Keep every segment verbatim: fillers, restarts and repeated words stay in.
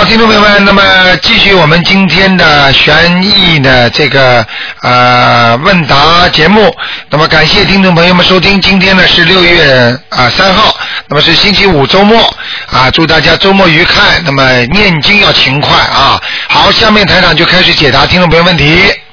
好，听众朋友们，那么继续我们今天的悬疑的这个呃问答节目。那么感谢听众朋友们收听，今天呢是六月啊三号，那么是星期五周末啊，祝大家周末愉快。那么念经要勤快啊。好，下面台长就开始解答听众朋友问题。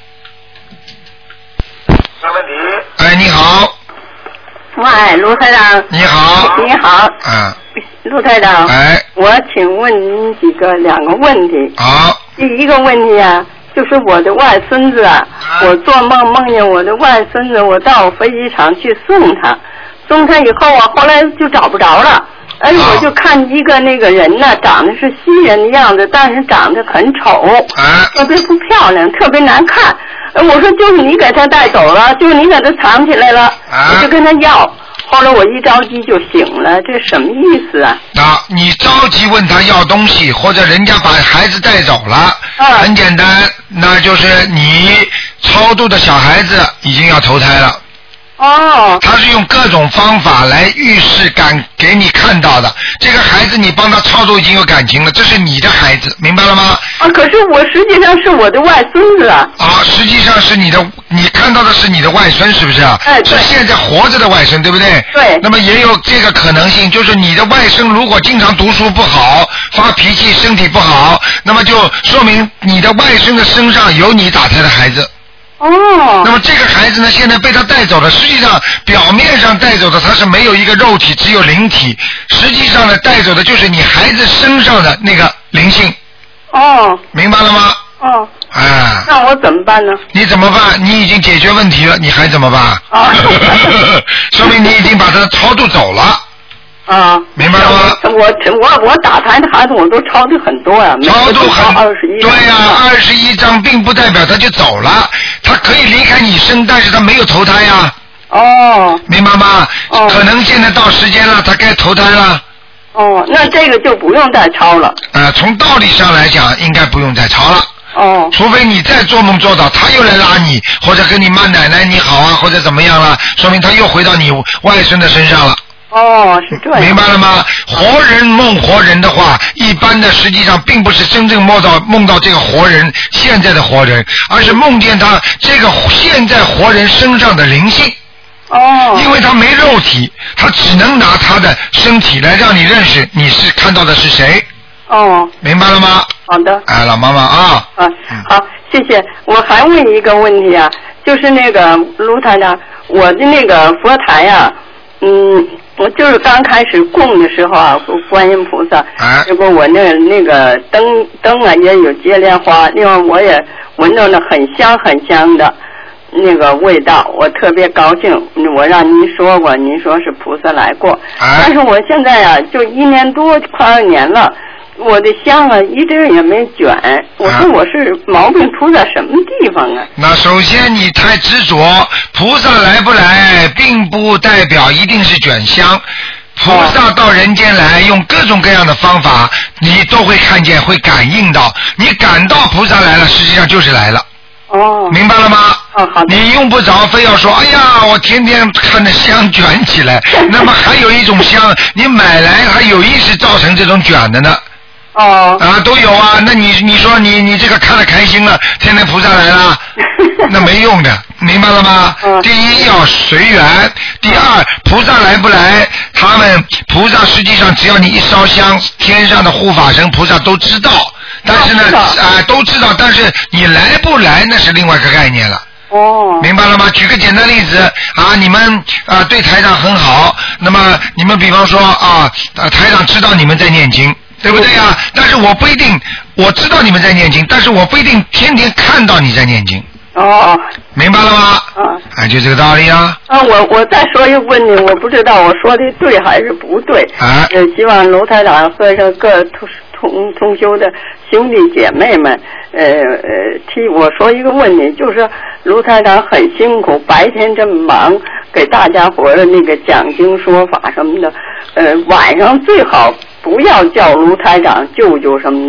没问题。哎，你好。 喂，卢台长。 你好。 你好。 啊。 卢台长。 哎。 我请问您几个两个问题。 好。 第一个问题啊，就是我的外孙子啊，啊我做梦梦见我的外孙子，我到飞机场去送他，送他以后啊，后来就找不着了。而且我就看一个那个人呢，长得是西人的样子，但是长得很丑， 啊、 特别不漂亮，特别难看。我说就是你给他带走了，就是你给他藏起来了， 啊、 我就跟他要。后来我一着急就醒了，这什么意思啊？ 啊，你着急问他要东西，或者人家把孩子带走了， 啊、 很简单，那就是你超度的小孩子已经要投胎了。 哦， 他是用各种方法来预示感给你看到的。这个孩子你帮他超度已经有感情了，这是你的孩子，明白了吗？ 啊，可是我实际上是我的外孙子啊。 啊，实际上是你的，你看到的是你的外孙，是不是啊？ 哎，对。 是现在活着的外孙，对不对？ 对。 那么也有这个可能性，就是你的外孙如果经常读书不好、发脾气、身体不好，那么就说明你的外孙的身上有你打胎的孩子。 哦， 那么这个孩子呢，现在被他带走了。实际上，表面上带走的他是没有一个肉体，只有灵体。实际上呢，带走的就是你孩子身上的那个灵性。 哦， 明白了吗？ 哦， 啊， 那我怎么办呢？ 你怎么办？你已经解决问题了，你还怎么办？ 啊， 说明你已经把他超度走了。 啊， 明白了吗？ 我我我打胎的孩子我都超度很多呀、啊， 超度很二十一。 对呀、啊，二十一张并不代表他就走了，他可以离开你身，但是他没有投胎呀、 啊。哦。 明白吗？ 哦。 可能现在到时间了，他该投胎了。 哦，那这个就不用再超了。 呃，从道理上来讲，应该不用再超了。 哦。 除非你再做梦做到他又来拉你，或者跟你妈奶奶你好啊，或者怎么样了，说明他又回到你外孙的身上了。 哦，是这样。 明白了吗？活人梦活人的话，一般的实际上并不是真正梦到梦到这个活人现在的活人，而是梦见他这个现在活人身上的灵性。 哦。 因为他没肉体，他只能拿他的身体来让你认识你是看到的是谁。 哦。 明白了吗？ 好的。 哎，老妈妈啊。 啊，好，谢谢。我还问一个问题啊，就是那个卢台长，我的那个佛台啊，嗯。我就是刚开始供的时候啊，观音菩萨，结果我那那个灯灯啊也有接莲花，另外我也闻到那很香很香的那个味道，我特别高兴。我让您说过，您说是菩萨来过，但是我现在啊，就一年多快二年了。我的香啊，一直也没卷。我说我是毛病出在什么地方啊？ 那首先你太执着，菩萨来不来，并不代表一定是卷香。菩萨到人间来，用各种各样的方法，你都会看见，会感应到。你感到菩萨来了，实际上就是来了。 哦， 明白了吗？ 哦，好的。 你用不着非要说，哎呀，我天天看着香卷起来。那么还有一种香，你买来还有意识造成这种卷的呢。 哦， 啊，都有啊。那你你说你你这个看得开心了，天天菩萨来了，那没用的，明白了吗？ 嗯、 第一要随缘，第二菩萨来不来，他们菩萨实际上只要你一烧香，天上的护法神菩萨都知道，但是呢啊、呃、都知道，但是你来不来那是另外一个概念了。 哦， 明白了吗？举个简单例子啊，你们啊对台长很好，那么你们比方说啊，台长知道你们在念经。对不对呀、啊？但是我不一定，我知道你们在念经，但是我不一定天天看到你在念经。 哦， 明白了吗？ 啊， 啊，就这个道理啊。 啊，我我再说一个问题，我不知道我说的对还是不对。 啊。 呃，希望卢台长和这各同同同修的兄弟姐妹们，呃呃，替我说一个问题，就是卢台长很辛苦，白天这么忙，给大家伙的那个讲经说法什么的，呃，晚上最好不要叫卢台长舅舅什么的，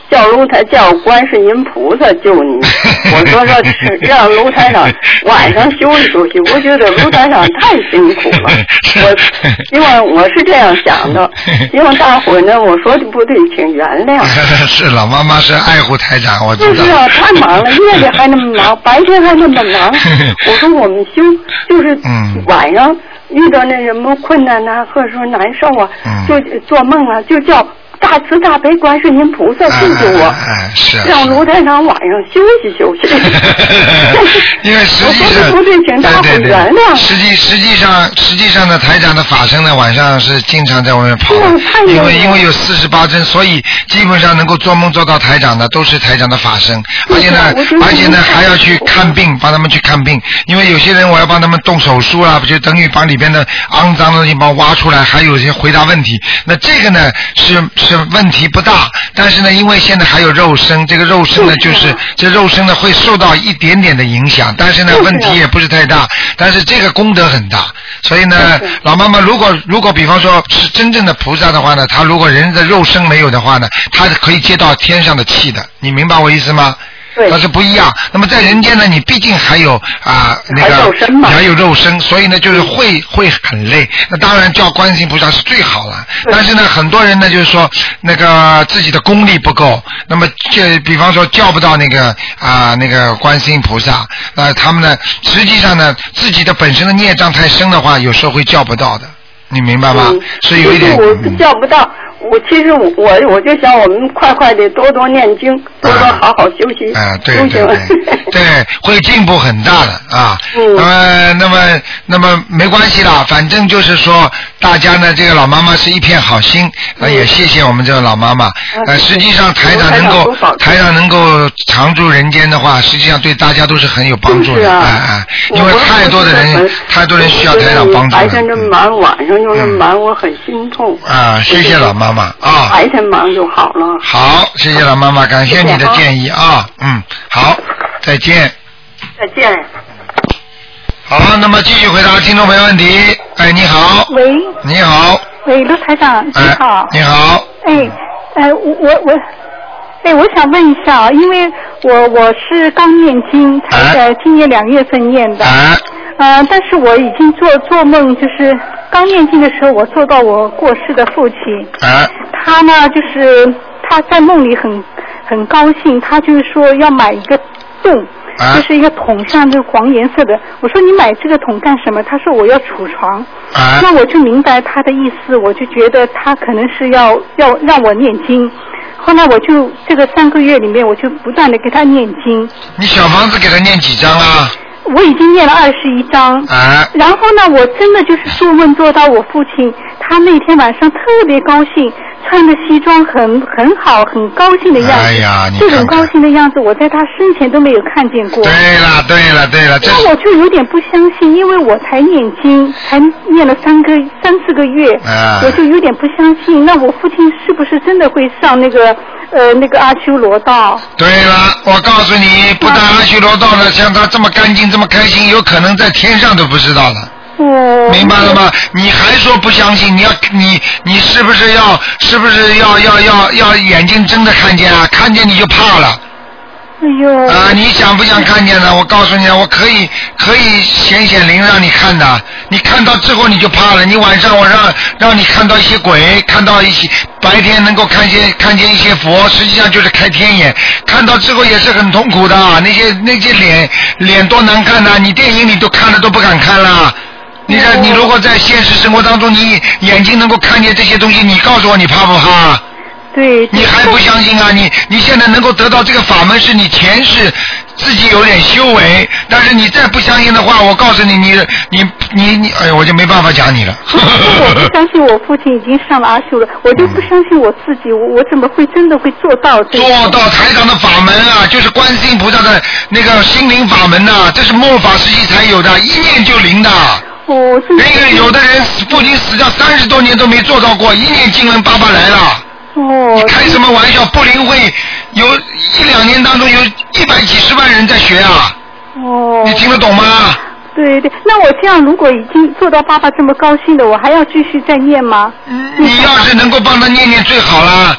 叫卢台叫观世音菩萨救你。我说让让卢台长晚上休息休息，我觉得卢台长太辛苦了。我希望我是这样想的，希望大伙呢，我说的不对，请原谅。 是老妈妈是爱护台长，我知道。 就是啊，太忙了，夜里还那么忙，白天还那么忙。我说我们修就是晚上遇到那什么困难呐、啊，或者说难受啊，嗯、就做梦啊，就叫大慈大悲观世音菩萨救救我， 哎哎哎是啊、 让卢台长晚上休息休息。 因为实际上， 不对，请大伙原谅。 实际实际上实际上呢，台长的法身呢，晚上是经常在外面跑的，因为因为有四十八针，所以基本上能够做梦做到台长的都是台长的法身，而且呢，而且呢还要去看病，帮他们去看病，因为有些人我要帮他们动手术啊，不就等于把里边的肮脏的地方挖出来，还有一些回答问题。那这个呢是是问题不大，但是呢，因为现在还有肉身，这个肉身呢就是这肉身呢会受到一点点的影响，但是呢问题也不是太大，但是这个功德很大，所以呢，老妈妈如果如果比方说是真正的菩萨的话呢，他如果人的肉身没有的话呢，他可以接到天上的气的，你明白我意思吗？但是不一样。那么在人间呢，你毕竟还有啊、呃、那个你还有肉身，所以呢就是会会很累。那当然叫观世音菩萨是最好了。但是呢，很多人呢就是说那个自己的功力不够，那么就比方说叫不到那个啊、呃、那个观世音菩萨，呃他们呢实际上呢自己的本身的孽障太深的话，有时候会叫不到的。你明白吗？嗯、是有一点。 我叫不到。我其实我我就想我们快快的多多念经，多多好好休息。 啊，啊对对对，对，会进步很大的啊。嗯。那么那么那么没关系啦，反正就是说大家呢，这个老妈妈是一片好心，那、嗯、也谢谢我们这个老妈妈。呃，实际上台长能够台长能够常驻人间的话，实际上对大家都是很有帮助的。哎哎、啊啊，因为太多的人太多人需要台长帮助了。 白天这么忙，晚上又这么忙，我很心痛。 啊，谢谢老妈妈。啊， 白天忙就好了。 好，谢谢老妈妈，感谢你的建议啊，嗯，好，再见。 再见。 好，那么继续回答听众朋友问题。哎，你好。 喂。 你好。 喂，卢台长，你好。 哎、你好。 哎，呃，我我我，哎，我想问一下啊，因为我我是刚念经，才在今年两月份念的。 哎。 呃，但是我已经做做梦，就是刚念经的时候，我做到我过世的父亲。 啊。 他呢，就是他在梦里很很高兴，他就是说要买一个洞，啊、就是一个桶，像这个黄颜色的。我说你买这个桶干什么？他说我要储藏。啊。那我就明白他的意思，我就觉得他可能是要要让我念经。后来我就这个三个月里面，我就不断的给他念经。 你小房子给他念几张啊？ 我已经念了二十一章， 啊， 然后呢，我真的就是做梦做到我父亲，他那天晚上特别高兴，穿的西装很很好，很高兴的样子。 哎呀，你这种高兴的样子，我在他生前都没有看见过。 对了，对了，对了， 那我就有点不相信，因为我才念经，才念了三个三四个月，啊，我就有点不相信。那我父亲是不是真的会上那个？呃，那个阿修罗道。 对了，我告诉你，不但阿修罗道了，像他这么干净、这么开心，有可能在天上都不知道了。 哦。 明白了吗？你还说不相信？你要你你是不是要是不是要要要要眼睛睁着看见啊？看见你就怕了。 哎呦！ 啊，你想不想看见呢？我告诉你，我可以可以显显灵让你看的。你看到之后你就怕了。你晚上我让让你看到一些鬼，看到一些白天能够看见看见一些佛，实际上就是开天眼。看到之后也是很痛苦的，那些那些脸脸多难看呐！你电影里都看了都不敢看了。你看，你如果在现实生活当中，你眼睛能够看见这些东西，你告诉我，你怕不怕？ 对， 你还不相信啊？你你现在能够得到这个法门，是你前世自己有点修为，但是你再不相信的话，我告诉你，你你你你，哎呀，我就没办法讲你了。 我不相信我父亲已经上了阿修了，我就不相信我自己，我我怎么会真的会做到这个？ 做到台长的法门啊，就是观世音菩萨的那个心灵法门呐、啊，这是末法时期才有的，一念就灵的。 哦， 那个有的人父亲死掉三十多年都没做到过，一念经文爸爸来了。 哦， 你开什么玩笑？不灵会有一两年当中有一百几十万人在学啊！ 哦， 你听得懂吗？ 对对，那我这样如果已经做到爸爸这么高兴的，我还要继续再念吗？ 嗯，你要是能够帮他念念最好啦。 再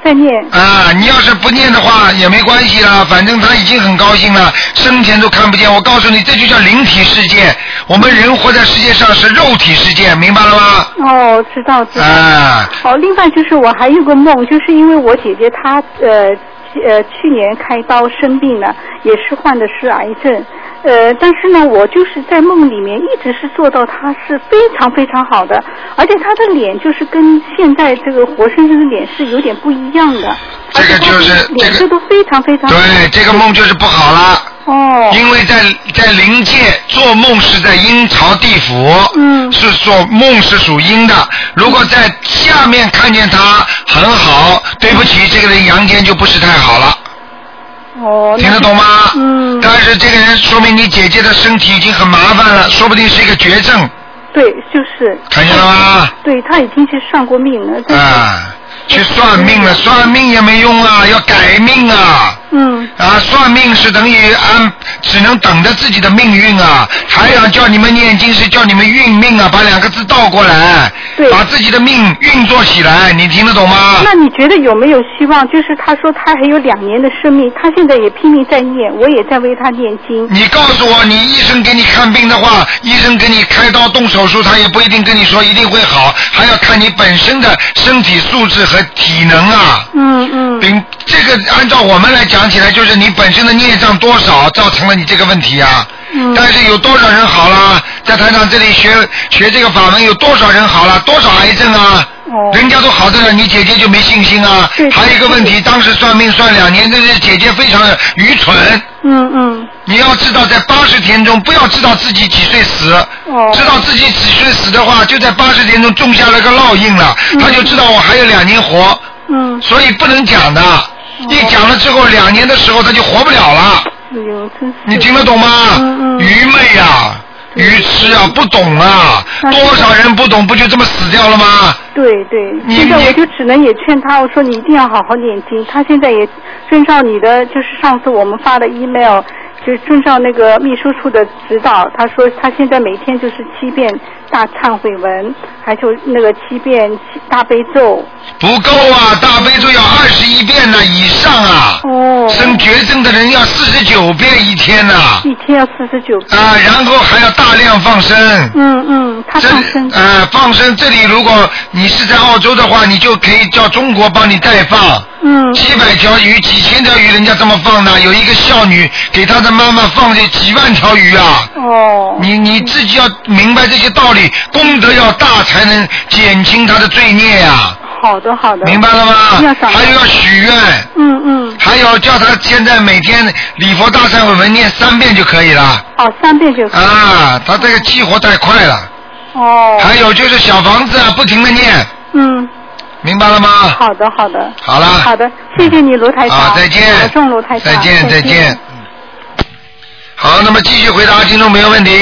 在念。 啊，你要是不念的话也没关系啦，反正他已经很高兴了，生前都看不见。我告诉你，这就叫灵体世界。我们人活在世界上是肉体世界，明白了吗？ 哦，知道知道。 啊。 哦，另外就是我还有个梦，就是因为我姐姐她呃呃去年开刀生病了，也是患的是癌症。呃，但是呢，我就是在梦里面一直是做到她是非常非常好的，而且她的脸就是跟现在这个活生生的脸是有点不一样的。 这个就是脸色都非常非常好。 对，这个梦就是不好了。 哦。 因为在在灵界做梦是在阴曹地府， 嗯， 是做梦是属阴的。如果在下面看见他很好，对不起，这个人阳间就不是太好了。 哦， 听得懂吗？ 嗯。 但是这个人说明你姐姐的身体已经很麻烦了，说不定是一个绝症。 对，就是。 看见了吗？ 对，他已经去算过命了。 啊，去算命了，算命也没用啊，要改命啊。 嗯。 啊，算命是等于按，只能等着自己的命运啊。台长叫你们念经是叫你们运命啊，把两个字倒过来， 对， 把自己的命运作起来，你听得懂吗？ 那你觉得有没有希望？就是他说他还有两年的生命，他现在也拼命在念，我也在为他念经。 你告诉我，你医生给你看病的话，医生给你开刀动手术，他也不一定跟你说一定会好，还要看你本身的身体素质和体能啊。 嗯嗯。 并这个按照我们来讲起来，就是你本身的孽障多少造成了你这个问题啊。 嗯。 但是有多少人好了？在台长这里学学这个法门，有多少人好了？多少癌症啊？哦。人家都好着了，你姐姐就没信心啊？对。还有一个问题，当时算命算两年，这个姐姐非常的愚蠢。 嗯嗯。 你要知道，在八十天中，不要知道自己几岁死。哦。知道自己几岁死的话，就在八十天中种下了个烙印了，嗯、他就知道我还有两年活。嗯。所以不能讲的，哦、一讲了之后，两年的时候他就活不了了。 哎呦，真是。 你听得懂吗？嗯嗯。愚昧呀、啊，愚痴啊，不懂啊，多少人不懂，不就这么死掉了吗？ 对对。现在我就只能也劝他，我说你一定要好好念经。他现在也遵照你的，就是上次我们发的 email。就是遵照那个秘书处的指导，他说他现在每天就是七遍大忏悔文，还有那个七遍大悲咒。 不够啊，大悲咒要二十一遍呢以上啊。哦。生绝症的人要四十九遍一天呢、啊。 一天要四十九遍。 啊，然后还要大量放生。 嗯嗯，他放生。 呃，放生这里如果你是在澳洲的话，你就可以叫中国帮你代放。嗯。几百条鱼、几千条鱼，人家这么放呢？有一个孝女给她的妈妈放这几万条鱼啊！哦，你你自己要明白这些道理，功德要大才能减轻他的罪孽呀、啊。 好的好的。 明白了吗？还有要许愿。嗯嗯。还有叫他现在每天礼佛大忏悔文念三遍就可以了。 哦，三遍就可以。 啊，他这个激活太快了。哦。还有就是小房子啊，不停的念。嗯。明白了吗？ 好的好的。 好了。 好的，谢谢你卢台长。 啊，再见。 保重卢台长。 再见再见。好，那么继续回答听众朋友问题。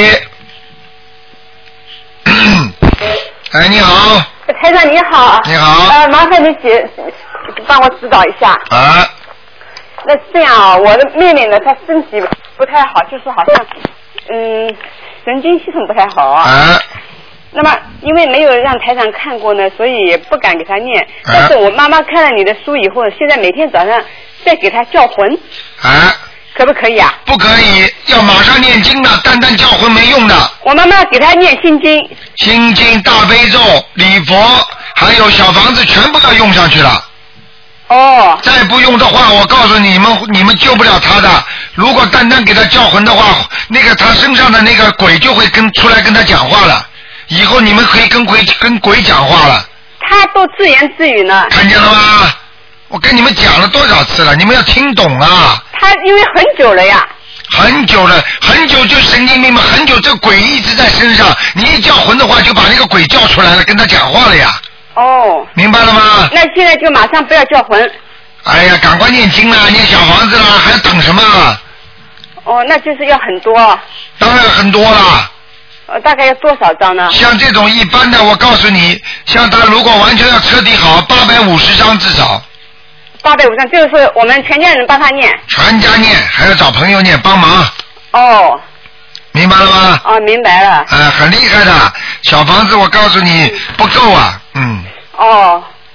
哎，你好。 台长你好。 你好。 呃，麻烦你解帮我指导一下。 啊。 那这样啊，我的妹妹呢，她身体不太好，就是好像嗯神经系统不太好啊。啊。那么因为没有让台长看过呢，所以也不敢给她念。啊。但是我妈妈看了你的书以后，现在每天早上再给她叫魂。啊。可不可以啊？ 不可以，要马上念经的，单单叫魂没用的。 我妈妈给她念心经。 心经、大悲咒、礼佛，还有小房子，全部要用上去了。哦。再不用的话，我告诉你们，你们救不了她的。如果单单给她叫魂的话，那个她身上的那个鬼就会跟出来跟她讲话了。以后你们可以跟鬼跟鬼讲话了。 她都自言自语呢。 看见了吗？我跟你们讲了多少次了，你们要听懂啊！ 他因为很久了呀。 很久了，很久就神经病嘛，很久这个鬼一直在身上，你一叫魂的话，就把那个鬼叫出来了，跟他讲话了呀。哦。明白了吗？ 那现在就马上不要叫魂。 哎呀，赶快念经啦，念小房子啦，还要等什么？ 哦，那就是要很多。 当然很多了。 呃，大概要多少张呢？ 像这种一般的，我告诉你，像他如果完全要彻底好，八百五十张至少。 八百五张，就是我们全家人帮他念。 全家念，还要找朋友念帮忙。哦。明白了吗？ 哦，明白了。 啊、呃，很厉害的，小房子我告诉你不够啊，嗯。 哦，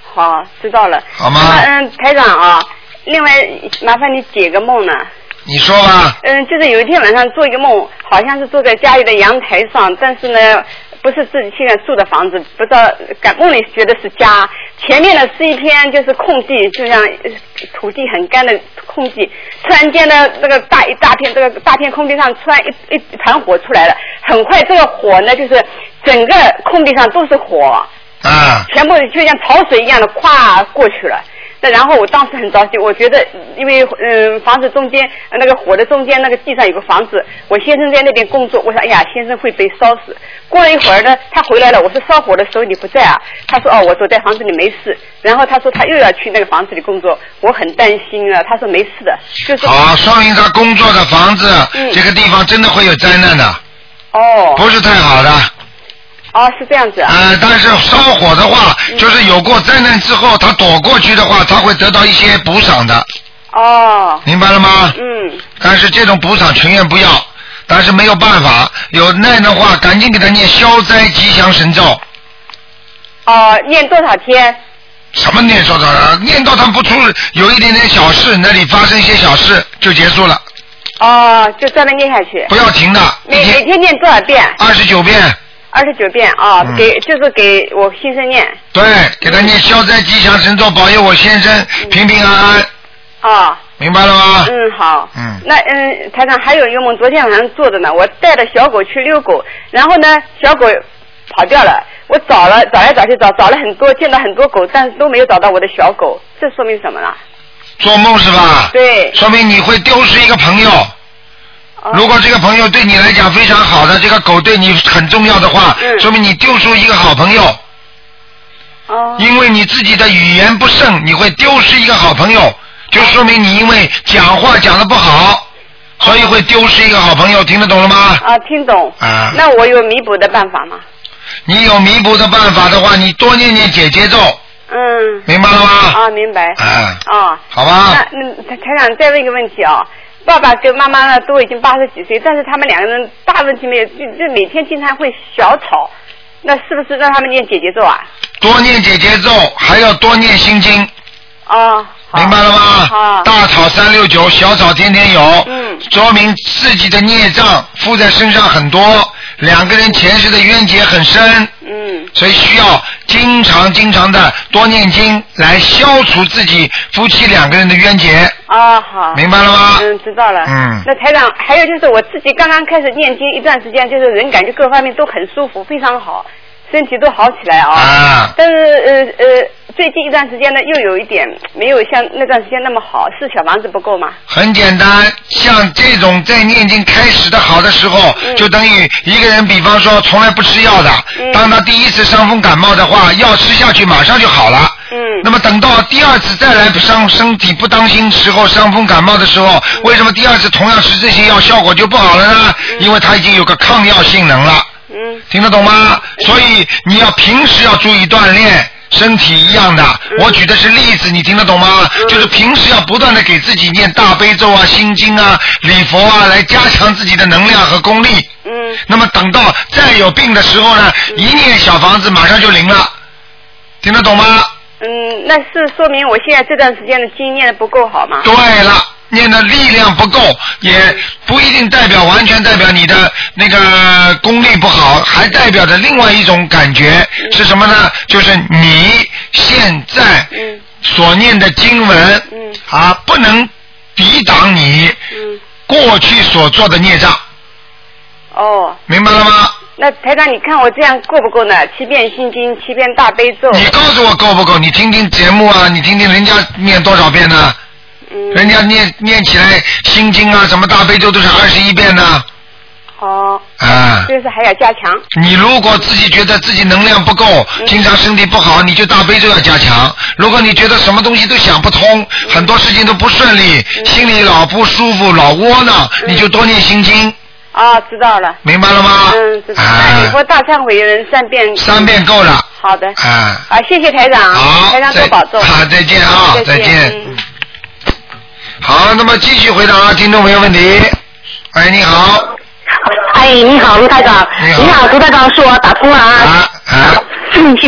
好，知道了。 好吗？ 嗯，台长啊，另外麻烦你解个梦呢。 你说吧。 嗯，就是有一天晚上做一个梦，好像是坐在家里的阳台上，但是呢，不是自己现在住的房子，不知道感梦里觉得是家，前面呢是一片就是空地，就像土地很干的空地，突然间呢，那个大一大片这个大片空地上突然一一团火出来了，很快这个火呢就是整个空地上都是火， 啊， 全部就像潮水一样的跨过去了。那然后我当时很着急，我觉得因为嗯房子中间那个火的中间那个地上有个房子，我先生在那边工作，我说哎呀先生会被烧死。过了一会儿呢，他回来了，我说烧火的时候你不在啊？他说哦我躲在房子里没事。然后他说他又要去那个房子里工作，我很担心啊。他说没事的，就是好，说明他工作的房子、嗯、这个地方真的会有灾难的。 哦， 不是太好的。 哦，是这样子啊。 呃，但是烧火的话，嗯、就是有过灾难之后，他躲过去的话，他会得到一些补偿的。 哦。 明白了吗？ 嗯。 但是这种补偿情愿不要，但是没有办法，有难的话，赶紧给他念消灾吉祥神咒。 哦，念多少天？ 什么念多少天？念到他不出有一点点小事，那里发生一些小事就结束了。 哦，就专门念下去。 不要停的。 每每天念多少遍？ 二十九遍。 二十九遍啊、哦嗯， 给就是给我先生念。 对，给他念消灾吉祥神咒，保佑我先生平平安安。 啊、嗯哦。 明白了吗？ 嗯，好。 嗯。 那嗯，台长还有一个梦，昨天晚上做的呢。我带着小狗去遛狗，然后呢，小狗跑掉了。我找了找来找去找找了很多，见到很多狗，但是都没有找到我的小狗。这说明什么呢？ 做梦是吧？ 对。 说明你会丢失一个朋友。如果这个朋友对你来讲非常好的，这个狗对你很重要的话， 嗯、 说明你丢出一个好朋友。 哦。 因为你自己的语言不慎，你会丢失一个好朋友，就说明你因为讲话讲得不好，所以会丢失一个好朋友。听得懂了吗？ 啊，听懂。 啊。 那我有弥补的办法吗？ 你有弥补的办法的话，你多念念解结咒。 嗯。 明白了吗？ 啊，明白。 啊。 啊。 好吧。 那那台长再问一个问题啊。爸爸跟妈妈呢都已经八十几岁，但是他们两个人大问题没有，就就每天经常会小吵，那是不是让他们念解结咒啊？ 多念解结咒，还要多念心经。 哦。 明白了吗？ 好。 大吵三六九，小吵天天有。 嗯。 说明自己的孽障附在身上很多，两个人前世的冤结很深。 嗯。 所以需要经常经常的多念经来消除自己夫妻两个人的冤结。 啊、哦，好。 明白了吗？ 嗯，知道了。 嗯。 那台长，还有就是我自己刚刚开始念经一段时间，就是人感觉各方面都很舒服，非常好，身体都好起来啊。 啊。 但是呃呃，最近一段时间呢，又有一点没有像那段时间那么好，是小房子不够吗？ 很简单，像这种在念经开始的好的时候， 嗯、 就等于一个人，比方说从来不吃药的， 嗯、 当他第一次伤风感冒的话，药吃下去马上就好了。 嗯。 那么等到第二次再来伤身体不当心时候伤风感冒的时候，嗯、为什么第二次同样吃这些药效果就不好了呢？嗯、因为它已经有个抗药性能了。 嗯。 听得懂吗？嗯、所以你要平时要注意锻炼。身体一样的， 嗯、 我举的是例子，你听得懂吗？嗯、就是平时要不断的给自己念大悲咒啊、心经啊、礼佛啊，来加强自己的能量和功力。 嗯。 那么等到再有病的时候呢，嗯、一念小房子马上就灵了，听得懂吗？ 嗯，那是说明我现在这段时间的经念的不够好吗？ 对了。念的力量不够，也不一定代表完全代表你的那个功力不好，还代表着另外一种感觉、嗯、是什么呢？就是你现在所念的经文、嗯、啊，不能抵挡你过去所做的孽障。 哦， 明白了吗？ 那台长，你看我这样够不够呢？七遍心经，七遍大悲咒。 你告诉我够不够？你听听节目啊，你听听人家念多少遍呢？ 嗯、 人家念念起来心经啊什么大悲咒都是二十一遍呢。 哦。 啊。 就是还要加强。 你如果自己觉得自己能量不够、嗯、经常身体不好，你就大悲咒要加强。如果你觉得什么东西都想不通、嗯、很多事情都不顺利、嗯、心里老不舒服老窝囊、嗯、你就多念心经。 啊、哦，知道了。 明白了吗？ 嗯，知道了。那以后大忏悔人三遍。 三遍够了。 好的。 啊。 啊，谢谢台长。 好。 台长多保重。 好，再见啊， 再见。 再见。嗯好，那么继续回答听众朋友问题。哎，你好。 哎，你好，卢台长。 你好。 你好，卢台长，是我打通了啊。 啊啊。 嗯，谢谢。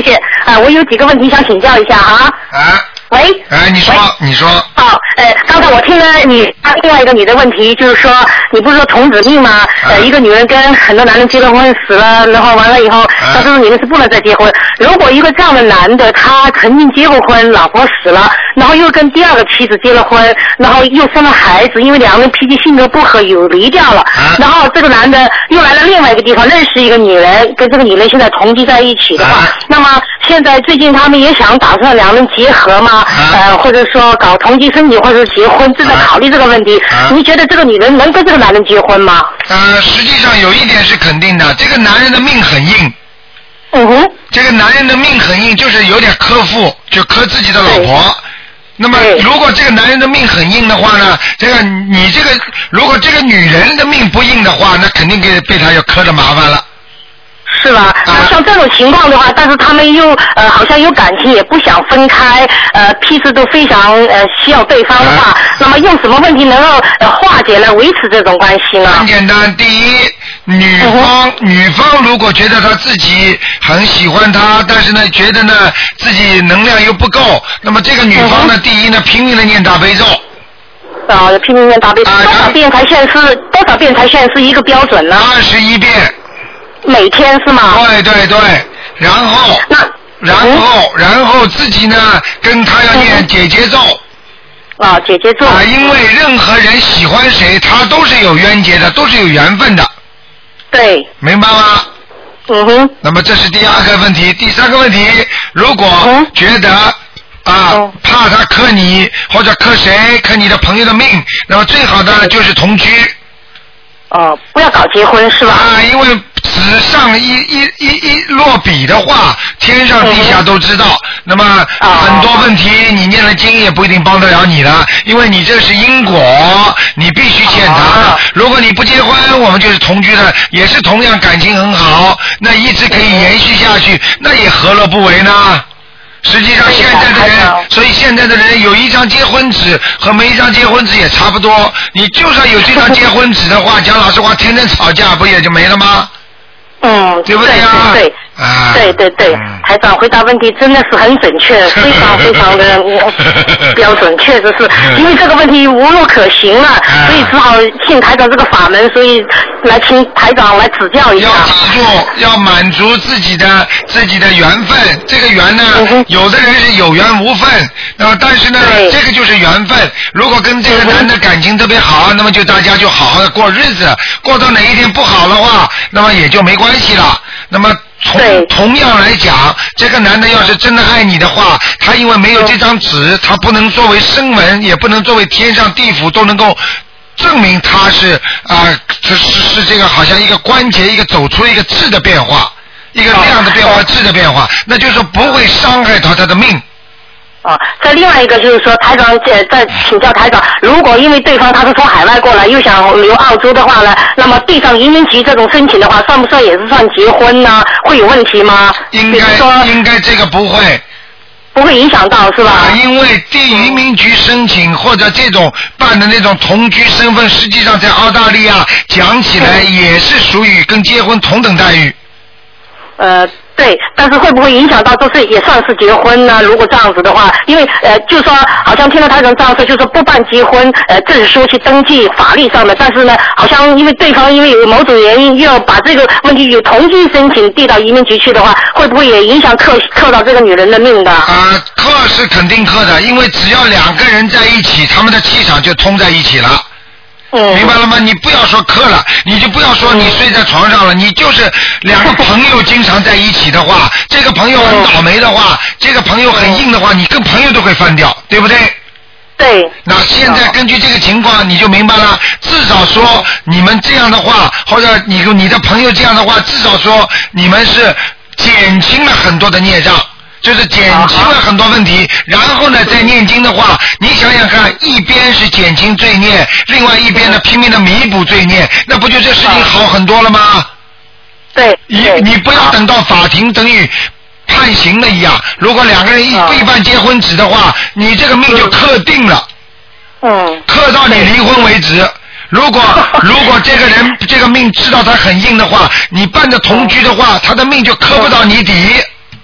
啊，我有几个问题想请教一下啊。 啊。 喂。 哎，你说，你说。 好，呃，刚才我听了你另外一个你的问题，就是说，你不是说童子命吗？啊、呃，一个女人跟很多男人结了婚死了，然后完了以后，他说女人是不能再结婚。如果一个这样的男的，他曾经结过婚，老婆死了，然后又跟第二个妻子结了婚，然后又生了孩子，因为两个人脾气性格不合，有离掉了。啊、然后这个男的又来了另外一个地方，认识一个女人，跟这个女人现在同居在一起的话，啊、那么现在最近他们也想打算两人结合吗？啊、呃，或者说搞同居生子，或者结婚，正在考虑这个问题。啊、你觉得这个女人能跟这个男人结婚吗？ 呃，实际上有一点是肯定的，这个男人的命很硬。 嗯哼。这个男人的命很硬，就是有点克父，就克自己的老婆。那么，如果这个男人的命很硬的话呢，这个你这个如果这个女人的命不硬的话，那肯定给被他要磕的麻烦了。 是吧？那像这种情况的话，但是他们又呃好像有感情，也不想分开，呃彼此都非常呃需要对方的话，啊、那么用什么问题能够呃化解来维持这种关系呢？ 很简单，第一，女方、嗯、女方如果觉得她自己很喜欢他，但是呢觉得呢自己能量又不够，那么这个女方呢，嗯、第一呢拼命的念大悲咒。 啊，拼命念大悲咒，多少遍才算是多少遍才算是一个标准呢？ 二十一遍。 每天是吗？ 对对对，然后，然后，然后自己呢，跟他要念姐姐咒。 啊，姐姐咒。 啊，因为任何人喜欢谁，他都是有冤结的，都是有缘分的。 对。 明白吗？ 嗯哼。 那么这是第二个问题，第三个问题，如果觉得、嗯、啊、嗯、怕他克你或者克谁，克你的朋友的命，那么最好的就是同居。 哦，不要搞结婚是吧？ 啊，因为纸上一一一一落笔的话，天上地下都知道。嗯、那么、哦、很多问题你念了经也不一定帮得了你了，因为你这是因果，你必须欠他的。哦、如果你不结婚，我们就是同居的，也是同样感情很好，那一直可以延续下去，那也何乐不为呢？实际上现在的人，所以现在的人有一张结婚纸和没一张结婚纸也差不多。你就算有这张结婚纸的话，讲老实话，天天吵架不也就没了吗？ 嗯， 对不对啊？ 对对啊， 对对对，嗯、台长回答问题真的是很准确，非常非常的标准，确实是，因为这个问题无路可行了，啊、所以只好信台长这个法门，所以来请台长来指教一下。 要记住，要满足自己的自己的缘分，这个缘呢，嗯、有的人是有缘无分，那么但是呢，这个就是缘分。如果跟这个男的感情特别好，嗯、那么就大家就好好的过日子，过到哪一天不好的话，那么也就没关系了。那么同同样来讲，这个男的要是真的爱你的话，他因为没有这张纸，他不能作为声闻，也不能作为天上地府都能够证明他是啊，这、呃、是是这个好像一个关节，一个走出一个质的变化，一个量的变化，质的变化，那就是说不会伤害到他的命。 啊，再另外一个就是说，台长呃，再请教台长，如果因为对方他是从海外过来，又想留澳洲的话呢，那么对上移民局这种申请的话，算不算也是算结婚呢？会有问题吗？ 应该说应该这个不会， 不会影响到是吧？ 啊，因为地移民局申请或者这种办的那种同居身份，实际上在澳大利亚讲起来也是属于跟结婚同等待遇。 呃。对，但是会不会影响到都是也算是结婚呢？如果这样子的话，因为呃，就说好像听到台长这样说，就是不办结婚呃证书去登记法律上的，但是呢，好像因为对方因为有某种原因又要把这个问题有同居申请递到移民局去的话，会不会也影响克克到这个女人的命的？ 啊、呃，克是肯定克的，因为只要两个人在一起，他们的气场就通在一起了。 嗯， 明白了吗？你不要说克了，你就不要说你睡在床上了，你就是两个朋友经常在一起的话，这个朋友很倒霉的话，这个朋友很硬的话，你跟朋友都会翻掉，对不对？ 对。 那现在根据这个情况，你就明白了，至少说你们这样的话，或者你你的朋友这样的话，至少说你们是减轻了很多的孽障。就是减轻了很多问题，然后呢，再念经的话，你想想看，一边是减轻罪孽，另外一边呢拼命的弥补罪孽，那不就这事情好很多了吗？ 对， 你你不要等到法庭等于判刑了一样，如果两个人一一办结婚纸的话，你这个命就克定了， 嗯， 克到你离婚为止。如果如果这个人这个命知道他很硬的话，你办的同居的话，他的命就克不到你底。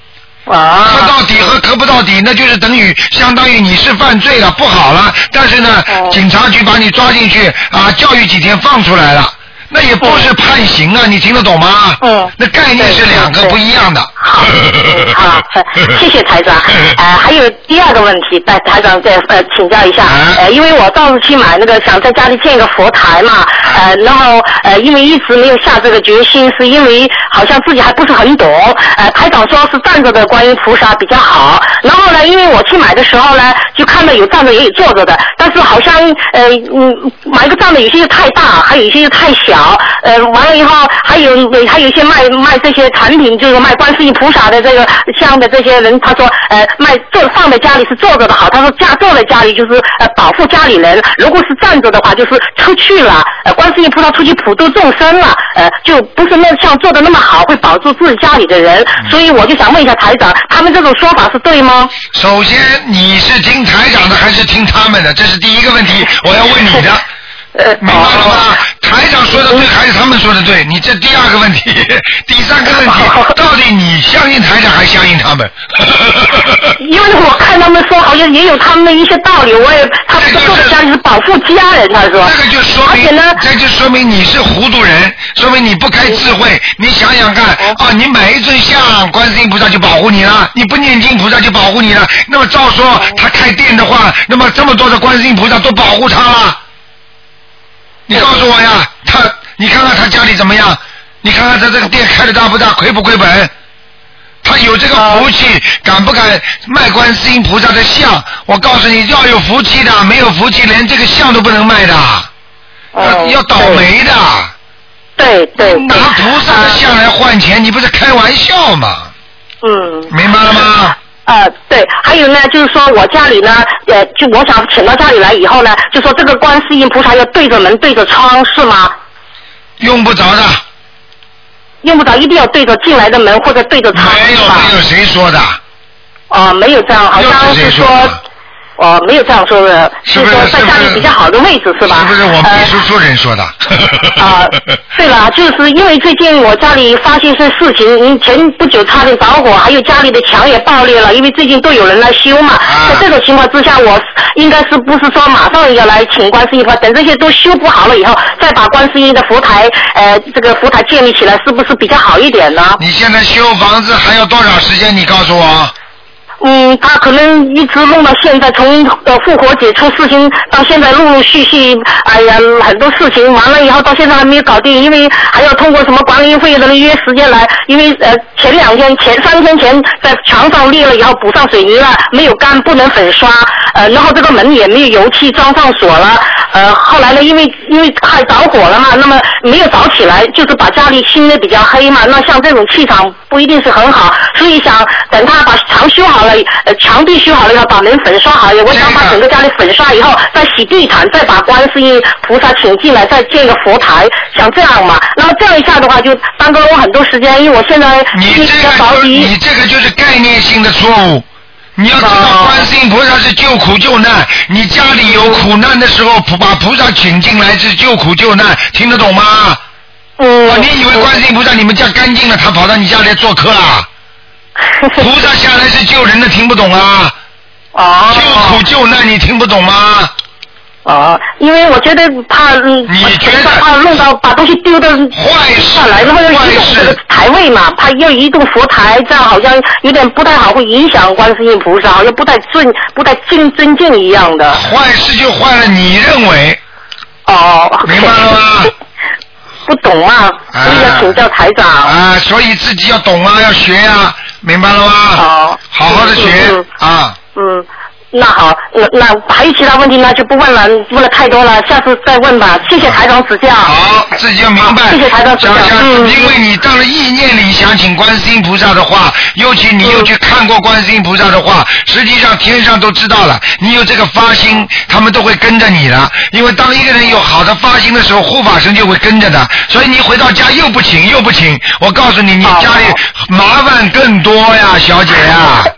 啊，磕到底和磕不到底，那就是等于相当于你是犯罪了，不好了。但是呢，哦、警察局把你抓进去啊，教育几天放出来了。那也不是判刑啊，嗯、你听得懂吗？嗯，那概念是两个不一样的。 好，好，谢谢台长。呃，还有第二个问题，台台长再呃请教一下。呃，因为我上次去买那个想在家里建一个佛台嘛，呃，然后呃因为一直没有下这个决心，是因为好像自己还不是很懂。呃，台长说是站着的观音菩萨比较好。然后呢，因为我去买的时候呢，就看到有站着也有坐着的，但是好像呃嗯买一个站着有些又太大，还有一些又太小。呃，完了以后还有还有一些卖卖这些产品，就是卖观世音菩萨的这个像的这些人，他说呃卖坐放在家里是坐着的好，他说家坐在家里就是呃保护家里人，如果是站着的话就是出去了，呃观世音菩萨出去普度众生了，呃就不是那像做的那么好，会保住自己家里的人，所以我就想问一下台长，他们这种说法是对吗？ 首先你是听台长的还是听他们的？这是第一个问题，我要问你的。呃，明白了吗？台长说的对还是他们说的对？你这第二个问题，第三个问题，到底你相信台长还相信他们？ 因为我看他们说好像也有他们的一些道理，我也他们说的家里是保护家人，他说。 这个就说明，呢这就说明你是糊涂人，说明你不开智慧。你想想看，哦，你买一尊像，观世音菩萨就保护你了；你不念经，菩萨就保护你了。那么照说，他开店的话，那么这么多的观世音菩萨都保护他了。你告诉我呀，他，你看看他家里怎么样？你看看他这个店开的大不大，亏不亏本？他有这个福气，敢不敢卖观世音菩萨的像？我告诉你，要有福气的，没有福气连这个像都不能卖的，要要倒霉的。 对对。 拿菩萨的像来换钱，你不是开玩笑吗？ 嗯。 明白了吗？ 呃，对，还有呢，就是说我家里呢，呃，就我想请到家里来以后呢，就说这个观世音菩萨要对着门对着窗是吗？ 用不着的。 用不着，一定要对着进来的门或者对着窗没有没有，谁说的？ 哦、呃，没有这样，好像是说。哦，没有这样说的， 是说在家里比较好的位置是吧？ 是不是我秘书处人说的？ 啊、呃，对了，就是因为最近我家里发生一些事情，前不久差点着火，还有家里的墙也爆裂了，因为最近都有人来修嘛。啊、在这种情况之下，我应该是不是说马上要来请观世音菩萨，等这些都修补好了以后，再把观世音的佛台，呃，这个佛台建立起来，是不是比较好一点呢？ 你现在修房子还要多少时间？你告诉我。 嗯，他可能一直弄到现在，从呃复活节出事情到现在，陆陆续续，哎呀，很多事情完了以后，到现在还没有搞定，因为还要通过什么管理会的约时间来，因为呃前两天前三天前在墙上裂了以后补上水泥了，没有干不能粉刷，呃，然后这个门也没有油漆装上锁了，呃，后来呢，因为因为快着火了嘛，那么没有着起来，就是把家里熏得比较黑嘛，那像这种气场不一定是很好，所以想等他把墙修好了。呃，墙壁修好了以后，把门粉刷好了，我想把整个家里粉刷以后，再洗地毯，再把观世音菩萨请进来，再建一个佛台，像这样嘛。那么这样一下的话，就耽搁了我很多时间，因为我现在你这个你这个就是概念性的错误。你要知道，观世音菩萨是救苦救难，你家里有苦难的时候，把菩萨请进来是救苦救难，听得懂吗？ 嗯。 哦，你以为观世音菩萨你们家干净了，他跑到你家来做客啊？菩萨下来是救人的，听不懂啊？ 哦。 救苦救难，你听不懂吗？ 哦，因为我觉得怕，嗯， 你觉得怕弄到把东西丢的坏事下来，然后要移动这个台位嘛，怕要移动佛台，这样好像有点不太好，会影响观世音菩萨，好像不太尊不太敬尊敬一样的。 坏事就坏了，你认为？ 哦。 明白了吗？ 不懂啊，所以要请教台长。 啊，所以自己要懂啊，要学啊，明白了吗？ 好， 好好的学、嗯、啊。 嗯，那好，那那还有其他问题那就不问了，问了太多了，下次再问吧。谢谢台长指教。 好，自己要明白。 谢谢台长指教。 嗯，因为你到了意念里想请观世音菩萨的话，尤其你又去看过观世音菩萨的话，嗯、实际上天上都知道了，你有这个发心，他们都会跟着你的。因为当一个人有好的发心的时候，护法神就会跟着的。所以你回到家又不请又不请，我告诉你，你家里麻烦更多呀，小姐呀。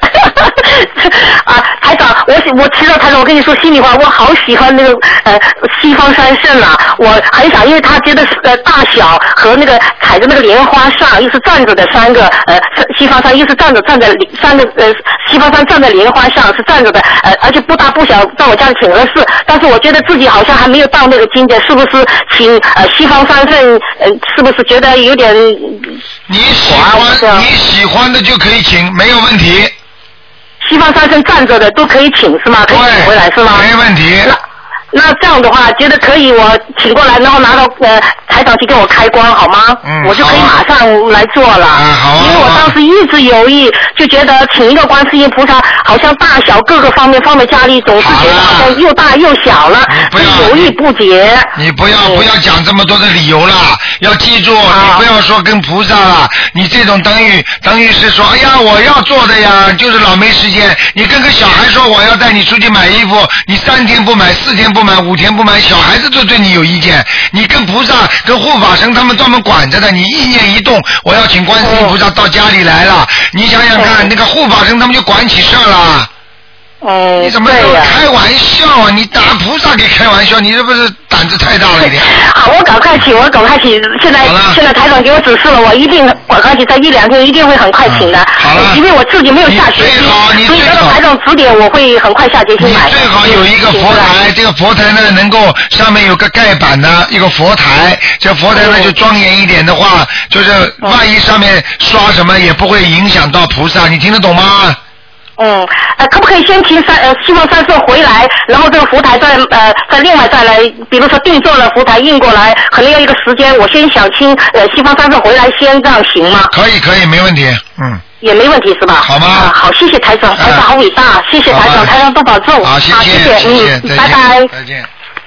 啊，台长，我我其实台长，我跟你说心里话，我好喜欢那个呃西方三圣啊，我很想，因为他觉得呃大小和那个踩着那个莲花上，又是站着的三个呃西方山，又是站着站在三个呃西方山站在莲花上是站着的，呃而且不大不小，在我家里挺合适。但是我觉得自己好像还没有到那个境界，是不是请呃西方三圣呃是不是觉得有点？ 你喜欢你喜欢的就可以请，没有问题。 西方三圣站着的都可以请是吗？可以请回来是吗？ 没问题。 那那这样的话，觉得可以，我请过来，然后拿到呃台长去给我开光好吗？ 嗯， 我就可以马上来做了。 啊，好啊。 因为我当时一直犹豫，就觉得请一个观世音菩萨，好像大小各个方面放在家里，总是觉得好像又大又小了， 不要犹豫不决。 你不要不要讲这么多的理由了，要记住，你不要说跟菩萨了，你这种等于等于是说，哎呀，我要做的呀，就是老没时间。你跟个小孩说我要带你出去买衣服，你三天不买，四天不买，五天不买，小孩子都对你有意见。你跟菩萨、跟护法神他们专门管着的，你意念一动，我要请观世音菩萨到家里来了，你想想看，那个护法神他们就管起事了。 嗯， 你怎么开玩笑啊？你打菩萨给开玩笑，你这不是胆子太大了一点？ 好，我赶快请，我赶快请。现在现在台长给我指示了，我一定赶快请，在一两天一定会很快请的。 好了， 因为我自己没有下决心，所以得到台长指点，我会很快下决心买。 你最好有一个佛台，这个佛台呢能够上面有个盖板的一个佛台，这佛台呢就庄严一点的话，就是万一上面刷什么也不会影响到菩萨，你听得懂吗？ 嗯，呃，可不可以先请三呃西方三圣回来，然后这个福台再呃再另外再来，比如说定做了福台运过来，可能要一个时间，我先想请呃西方三圣回来先，这样行吗？ 可以可以，没问题，嗯。 也没问题是吧？ 好吗？ 啊、好，谢谢台长，台长好伟大，呃、谢谢台长，台长多保重。 好，谢谢， 谢， 谢谢， 嗯， 拜拜。 再见。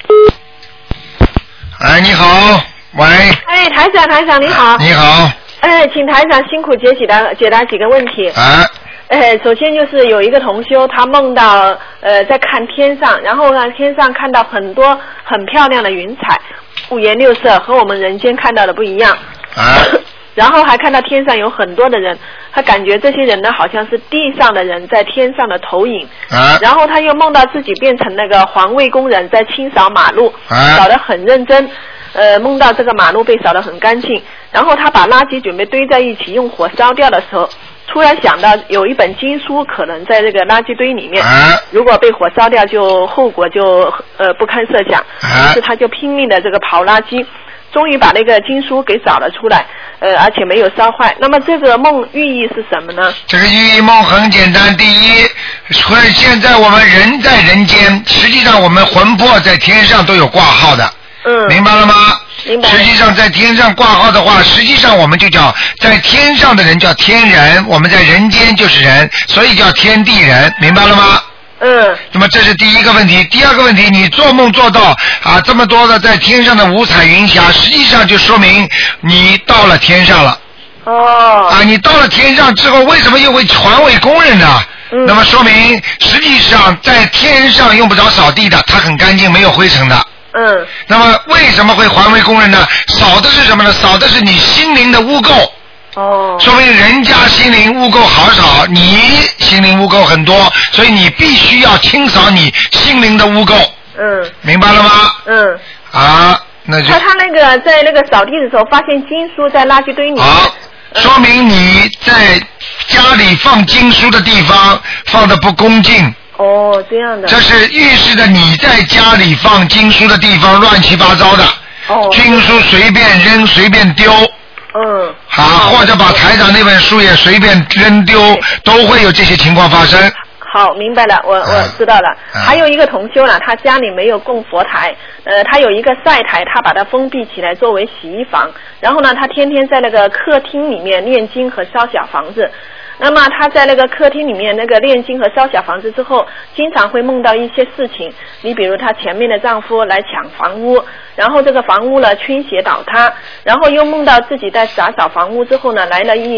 哎，你好，喂。 哎，台长，台长你好。 你好。 哎，请台长辛苦解解答解答几个问题。 啊。 呃，首先就是有一个同修，他梦到呃在看天上，然后呢天上看到很多很漂亮的云彩，五颜六色，和我们人间看到的不一样。 啊。 然后还看到天上有很多的人，他感觉这些人呢好像是地上的人在天上的投影。 啊。 然后他又梦到自己变成那个环卫工人在清扫马路， 啊、 扫得很认真。呃，梦到这个马路被扫得很干净，然后他把垃圾准备堆在一起用火烧掉的时候，突然想到有一本经书可能在这个垃圾堆里面， 啊、 如果被火烧掉就后果就呃不堪设想， 啊、 于是他就拼命的这个刨垃圾，终于把那个经书给找了出来，呃而且没有烧坏。那么这个梦寓意是什么呢？ 这个寓意梦很简单，第一，现在我们人在人间，实际上我们魂魄在天上都有挂号的。 嗯， 明白了吗？ 明白。 实际上在天上挂号的话，实际上我们就叫在天上的人叫天人，我们在人间就是人，所以叫天地人，明白了吗？ 嗯。 那么这是第一个问题，第二个问题，你做梦做到啊这么多的在天上的五彩云霞，实际上就说明你到了天上了。 哦。 啊，你到了天上之后，为什么又会环卫工人呢？ 嗯。 那么说明实际上在天上用不着扫地的，它很干净，没有灰尘的。 嗯。 那么为什么会环卫工人呢？扫的是什么呢？扫的是你心灵的污垢。 哦。 说明人家心灵污垢好少，你心灵污垢很多，所以你必须要清扫你心灵的污垢。 嗯。 明白了吗？ 嗯。 啊，那就。 他他那个在那个扫地的时候发现经书在垃圾堆里面。 好，说明你在家里放经书的地方放的不恭敬。 哦，这样的。 这是预示着你在家里放经书的地方乱七八糟的。 哦。 经书随便扔，随便丢。 嗯。 好，或者把台长那本书也随便扔丢，都会有这些情况发生。 好，明白了，我我知道了。 嗯、 还有一个同修呢，他家里没有供佛台，呃，他有一个晒台，他把它封闭起来作为洗衣房。然后呢，他天天在那个客厅里面念经和烧小房子。那么他在那个客厅里面那个念经和烧小房子之后，经常会梦到一些事情。你比如她前面的丈夫来抢房屋，然后这个房屋呢倾斜倒塌，然后又梦到自己在打扫房屋之后呢，来了一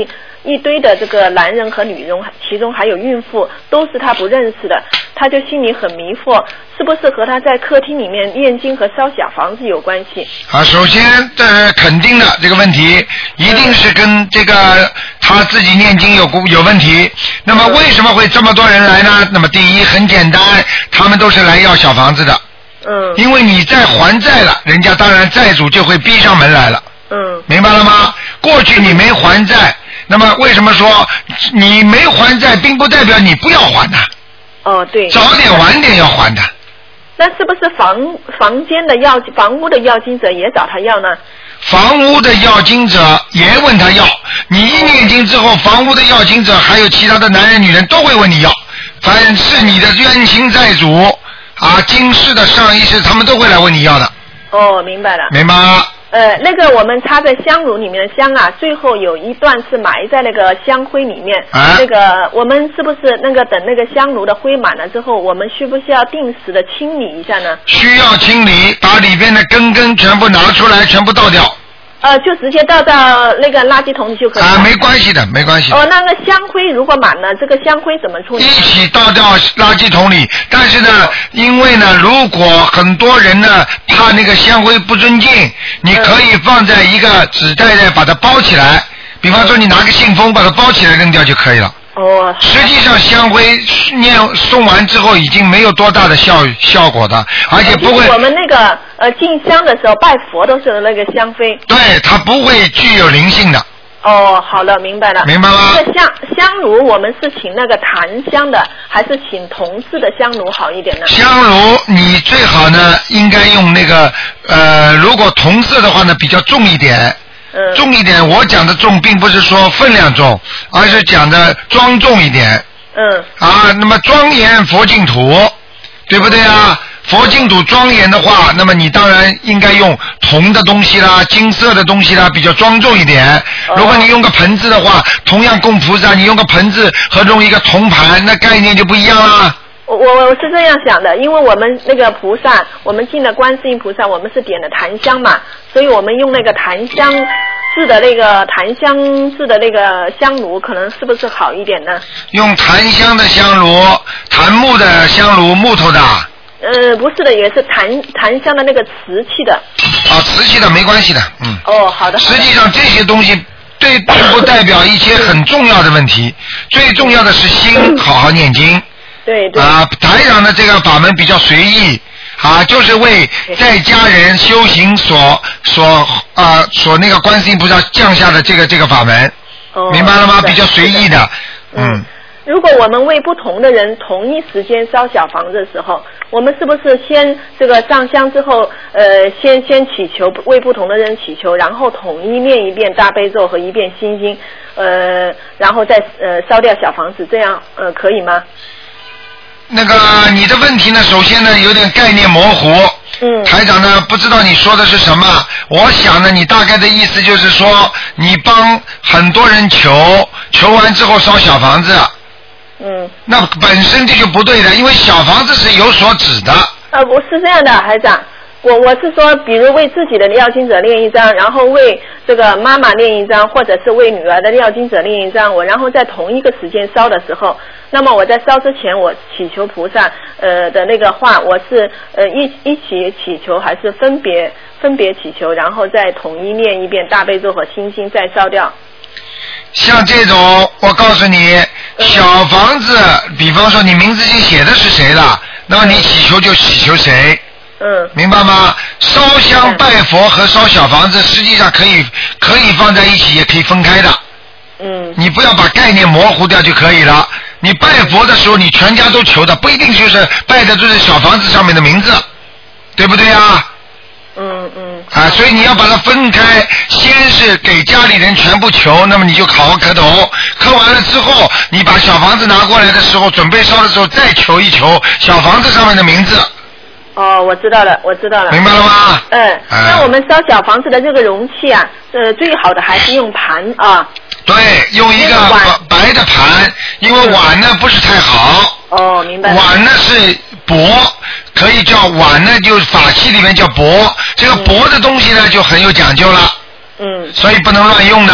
一堆的这个男人和女人，其中还有孕妇，都是他不认识的，他就心里很迷惑，是不是和他在客厅里面念经和烧小房子有关系？ 啊，首先这肯定的这个问题，一定是跟这个他自己念经有有问题。那么为什么会这么多人来呢？那么第一很简单，他们都是来要小房子的。 嗯。 因为你再还债了，人家当然债主就会逼上门来了。 嗯。 明白了吗？过去你没还债，那么为什么说你没还债，并不代表你不要还的？ 哦，对。 早点晚点要还的。 那是不是房房间的要房屋的要经者也找他要呢？ 房屋的要经者也问他要，你一念经之后，房屋的要经者还有其他的男人女人都会问你要，凡是你的冤亲债主啊，今世的上一世他们都会来问你要的。 哦，明白了。 明白吗？ 呃，那个我们插在香炉里面的香啊，最后有一段是埋在那个香灰里面。 啊。 那个我们是不是那个等那个香炉的灰满了之后，我们需不需要定时的清理一下呢？ 需要清理，把里边的根根全部拿出来，全部倒掉。 呃，就直接倒到那个垃圾桶里就可以了。 啊，没关系的，没关系的。 哦，那个香灰如果满了，这个香灰怎么处理？ 一起倒掉垃圾桶里。但是呢，因为呢，如果很多人呢怕那个香灰不尊敬，你可以放在一个纸袋内把它包起来。比方说，你拿个信封把它包起来扔掉就可以了。 哦。 实际上，香灰念送完之后已经没有多大的效效果的，而且不会。 就是我们那个呃进香的时候拜佛都是那个香灰。 对，它不会具有灵性的。 哦，好了，明白了。 明白吗？ 这个香香炉，我们是请那个檀香的，还是请铜制的香炉好一点呢？ 香炉你最好呢，应该用那个呃，如果铜色的话呢，比较重一点。 嗯。 重一点，我讲的重，并不是说分量重，而是讲的庄重一点。 嗯。 啊，那么庄严佛净土，对不对啊？佛净土庄严的话，那么你当然应该用铜的东西啦、金色的东西啦，比较庄重一点。如果你用个盆子的话，同样供菩萨，你用个盆子和用一个铜盘，那概念就不一样啦。 我我我是这样想的，因为我们那个菩萨，我们进了观世音菩萨，我们是点的檀香嘛，所以我们用那个檀香制的那个檀香制的那个香炉，可能是不是好一点呢？ 用檀香的香炉，檀木的香炉，木头的。 呃，不是的，也是檀檀香的那个瓷器的。 啊，瓷器的没关系的，嗯。 哦，好的。 实际上这些东西对并不代表一些很重要的问题，最重要的是心好好念经。 对对。 啊，台长的这个法门比较随意，啊，就是为在家人修行所所啊所那个观世音菩萨降下的这个这个法门， 哦、 明白了吗？比较随意的，嗯。 嗯如果我们为不同的人同一时间烧小房子的时候，我们是不是先这个上香之后，呃，先先祈求为不同的人祈求，然后统一念一遍大悲咒和一遍心经，呃，然后再呃烧掉小房子，这样呃可以吗？ 那个你的问题呢，首先呢有点概念模糊。 嗯。 台长呢不知道你说的是什么，我想呢你大概的意思就是说，你帮很多人求，求完之后烧小房子。 嗯， 那本身这就不对的，因为小房子是有所指的。 呃，不是这样的，台长，我我是说，比如为自己的要经者念一张，然后为这个妈妈念一张，或者是为女儿的要经者念一张，我然后在同一个时间烧的时候，那么我在烧之前，我祈求菩萨呃的那个话，我是呃一一起祈求，还是分别分别祈求，然后再统一念一遍大悲咒和心经，再烧掉。 像这种，我告诉你，小房子，比方说你名字已经写的是谁了，那么你祈求就祈求谁， 嗯， 明白吗？烧香拜佛和烧小房子实际上可以可以放在一起，也可以分开的。 嗯， 你不要把概念模糊掉就可以了。你拜佛的时候，你全家都求的，不一定就是拜的就是小房子上面的名字，对不对啊？ 嗯嗯。 啊，所以你要把它分开，先是给家里人全部求，那么你就好好磕头，磕完了之后，你把小房子拿过来的时候，准备烧的时候再求一求小房子上面的名字。 哦，我知道了，我知道了。 明白了吗？ 嗯，那我们烧小房子的这个容器啊，呃，最好的还是用盘啊。 对，用一个白的盘，因为碗呢不是太好。 哦，明白了。 碗呢是薄，可以叫碗呢，就法器里面叫薄。这个薄的东西呢就很有讲究了。 嗯。 所以不能乱用的。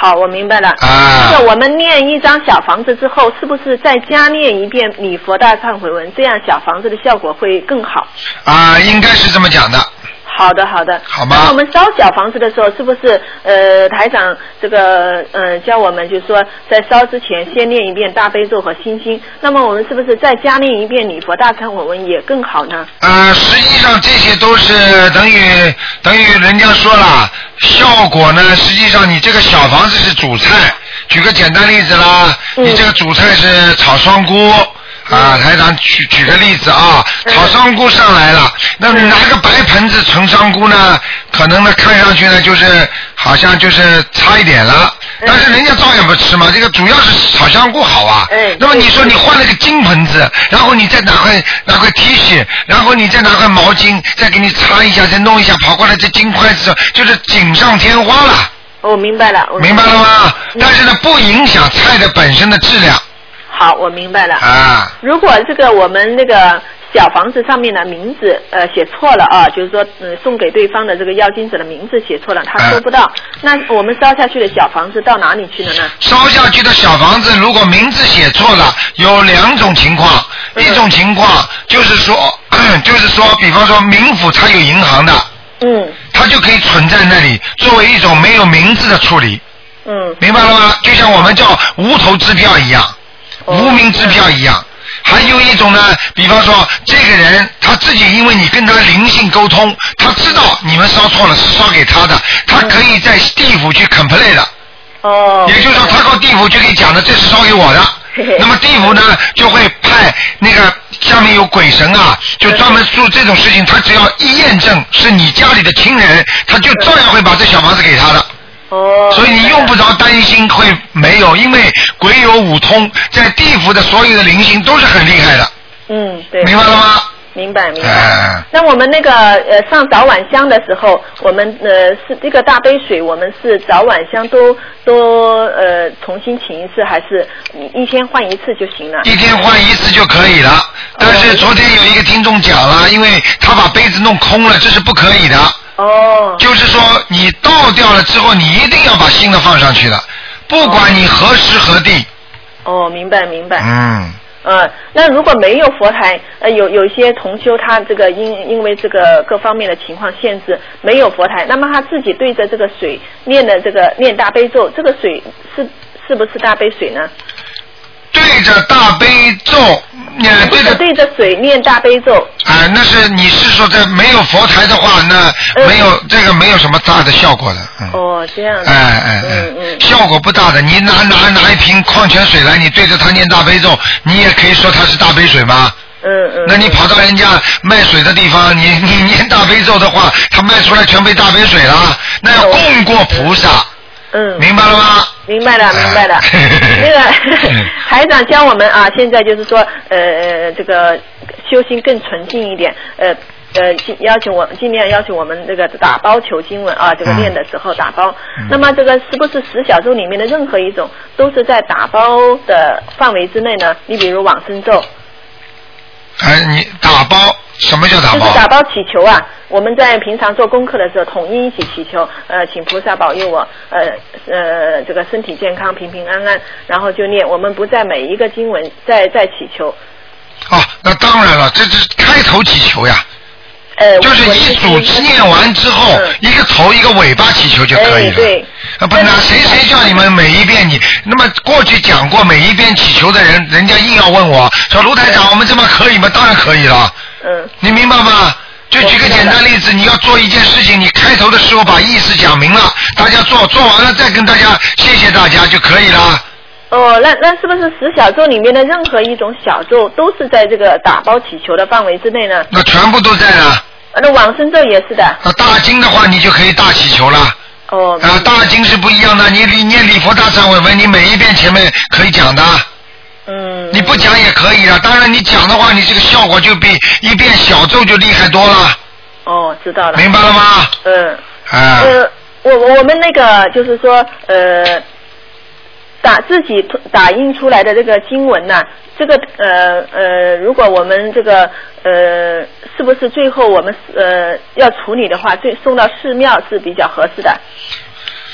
好，我明白了。 啊， 那个我们念一张小房子之后，是不是再加念一遍礼佛大忏悔文，这样小房子的效果会更好？ 啊，应该是这么讲的。 好的，好的。 好吗？ 那我们烧小房子的时候，是不是呃台长这个呃教我们，就是说在烧之前先念一遍大悲咒和心经？那么我们是不是再加念一遍礼佛大忏悔文也更好呢？ 呃，实际上这些都是等于等于人家说了，效果呢，实际上你这个小房子是主菜。举个简单例子啦，嗯、你这个主菜是炒双菇。啊，台长举举个例子啊，炒香菇上来了，那你拿个白盆子盛香菇呢，可能呢看上去呢就是好像就是差一点了，但是人家照样不吃嘛，这个主要是炒香菇好啊。那么你说你换了个金盆子，然后你再拿块拿块 T 恤，然后你再拿块毛巾，再给你擦一下，再弄一下，跑过来这金筷子就是锦上添花了。 我明白了，我明白了吗？但是呢，不影响菜的本身的质量。 好，我明白了。 啊， 如果这个我们那个小房子上面的名字呃写错了啊，就是说嗯送给对方的这个要经者的名字写错了，他收不到，啊、那我们烧下去的小房子到哪里去了呢？ 烧下去的小房子如果名字写错了，有两种情况，嗯、一种情况就是说，就是说，比方说冥府它有银行的， 嗯， 它就可以存在那里，作为一种没有名字的处理。 嗯， 明白了吗？就像我们叫无头支票一样。无名支票一样，还有一种呢，比方说这个人他自己，因为你跟他灵性沟通，他知道你们烧错了是烧给他的，他可以在地府去 complain 的。 哦。 也就是说，他到地府就可以讲的，这是烧给我的。那么地府呢就会派那个下面有鬼神啊，就专门做这种事情，他只要一验证是你家里的亲人，他就照样会把这小房子给他的。 哦， 所以你用不着担心会没有，因为鬼有五通，在地府的所有的灵性都是很厉害的。 嗯，对。 明白了吗？ 明白明白。 呃、 那我们那个呃上早晚香的时候，我们呃是这个大杯水，我们是早晚香都都呃重新请一次，还是一天换一次就行了？ 一天换一次就可以了。但是昨天有一个听众讲了，因为他把杯子弄空了，这是不可以的。 哦， 就是说你倒掉了之后，你一定要把新的放上去的，不管你何时何地。 哦，明白明白。 嗯。 呃，那如果没有佛台，呃，有有一些同修他这个因因为这个各方面的情况限制，没有佛台，那么他自己对着这个水念的这个念大悲咒，这个水是是不是大悲水呢？ 对着大悲咒，呃，对着对着水念大悲咒。 啊、呃，那是你是说在没有佛台的话，那没有、嗯、这个没有什么大的效果的。嗯、 哦，这样。 哎哎哎，嗯嗯，效果不大的。你拿拿拿一瓶矿泉水来，你对着它念大悲咒，你也可以说它是大悲水吗？ 嗯嗯。 那你跑到人家卖水的地方，你你念大悲咒的话，他卖出来全被大悲水了，那要供过菩萨。 嗯， 明白了吗？ 明白了，明白了。那个台长教我们啊，现在就是说，呃，这个修心更纯净一点，呃呃，要求我尽量要求我们这个打包求经文啊，这个念的时候打包。嗯、那么这个是不是十小咒里面的任何一种都是在打包的范围之内呢？你比如往生咒。 哎，你打包什么叫打包？ 就是打包祈求啊！我们在平常做功课的时候，统一一起祈求，呃，请菩萨保佑我，呃呃，这个身体健康、平平安安，然后就念。我们不在每一个经文再再祈求。 哦，那当然了，这是开头祈求呀。 呃， 就是一组念完之后，嗯、一个头一个尾巴祈求就可以了。 哎、对。 啊，不，那谁谁叫你们每一遍你？那么过去讲过每一遍祈求的人，人家硬要问我说卢台长，我们这么可以吗？当然可以了。 嗯。 你明白吗？就举个简单例子，你要做一件事情，你开头的时候把意思讲明了，大家做做完了再跟大家谢谢大家就可以了。 哦，那那是不是十小咒里面的任何一种小咒都是在这个打包祈求的范围之内呢？ 那全部都在了。 那往生咒也是的。 那大经的话，你就可以大祈求了。 哦。 啊，大经是不一样的，你你念礼佛大忏悔文，你每一遍前面可以讲的。 嗯。 你不讲也可以了，当然你讲的话，你这个效果就比一遍小咒就厉害多了。 哦，知道了。 明白了吗？ 嗯。 啊。 呃，我我们那个就是说，呃。打自己打印出来的这个经文呐、啊，这个呃呃，如果我们这个呃，是不是最后我们呃要处理的话，最送到寺庙是比较合适的？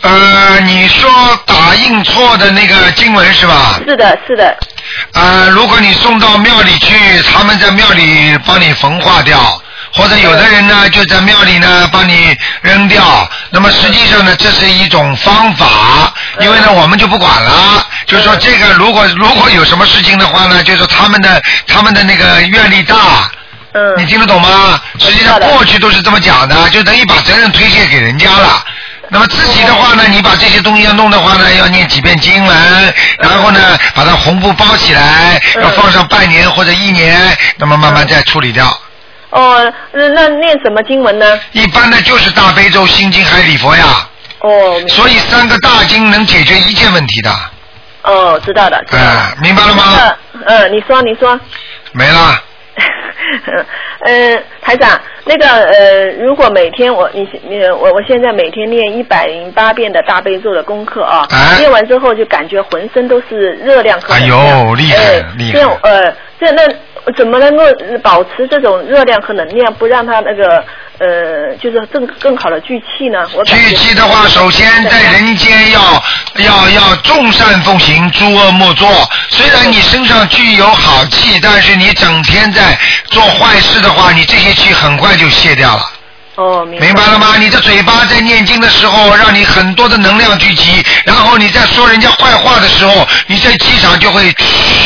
呃，你说打印错的那个经文是吧？ 是的，是的。 呃，如果你送到庙里去，他们在庙里帮你焚化掉，或者有的人呢就在庙里呢帮你扔掉。那么实际上呢，这是一种方法，因为呢我们就不管了。就是说这个如果如果有什么事情的话呢，就是他们的他们的那个愿力大。 嗯。 你听得懂吗？实际上过去都是这么讲的，就等于把责任推卸给人家了。那么自己的话呢，你把这些东西要弄的话呢，要念几遍经文，然后呢把它红布包起来，要放上半年或者一年，那么慢慢再处理掉。 哦，那那念什么经文呢？ 一般的就是大悲咒、心经还有礼佛呀。 哦。 所以三个大经能解决一切问题的。 哦，知道的。 哎、呃，明白了吗？ 嗯，你说，你说。 没了。 呃，台长，那个呃，如果每天我你你我我现在每天念一百零八遍的大悲咒的功课啊， 哎、 念完之后就感觉浑身都是热量和能量。 哎呦，厉害、呃、厉害！ 这样呃，这那怎么能够保持这种热量和能量，不让它那个呃，就是更更好的聚气呢？我聚气的话，首先在人间要要要众善奉行，诸恶莫作。虽然你身上具有好气，但是你整天在做坏事的话，你这些气很快就泄掉了。 哦，明白。 明白了吗？你的嘴巴在念经的时候，让你很多的能量聚集，然后你在说人家坏话的时候，你这气场就会。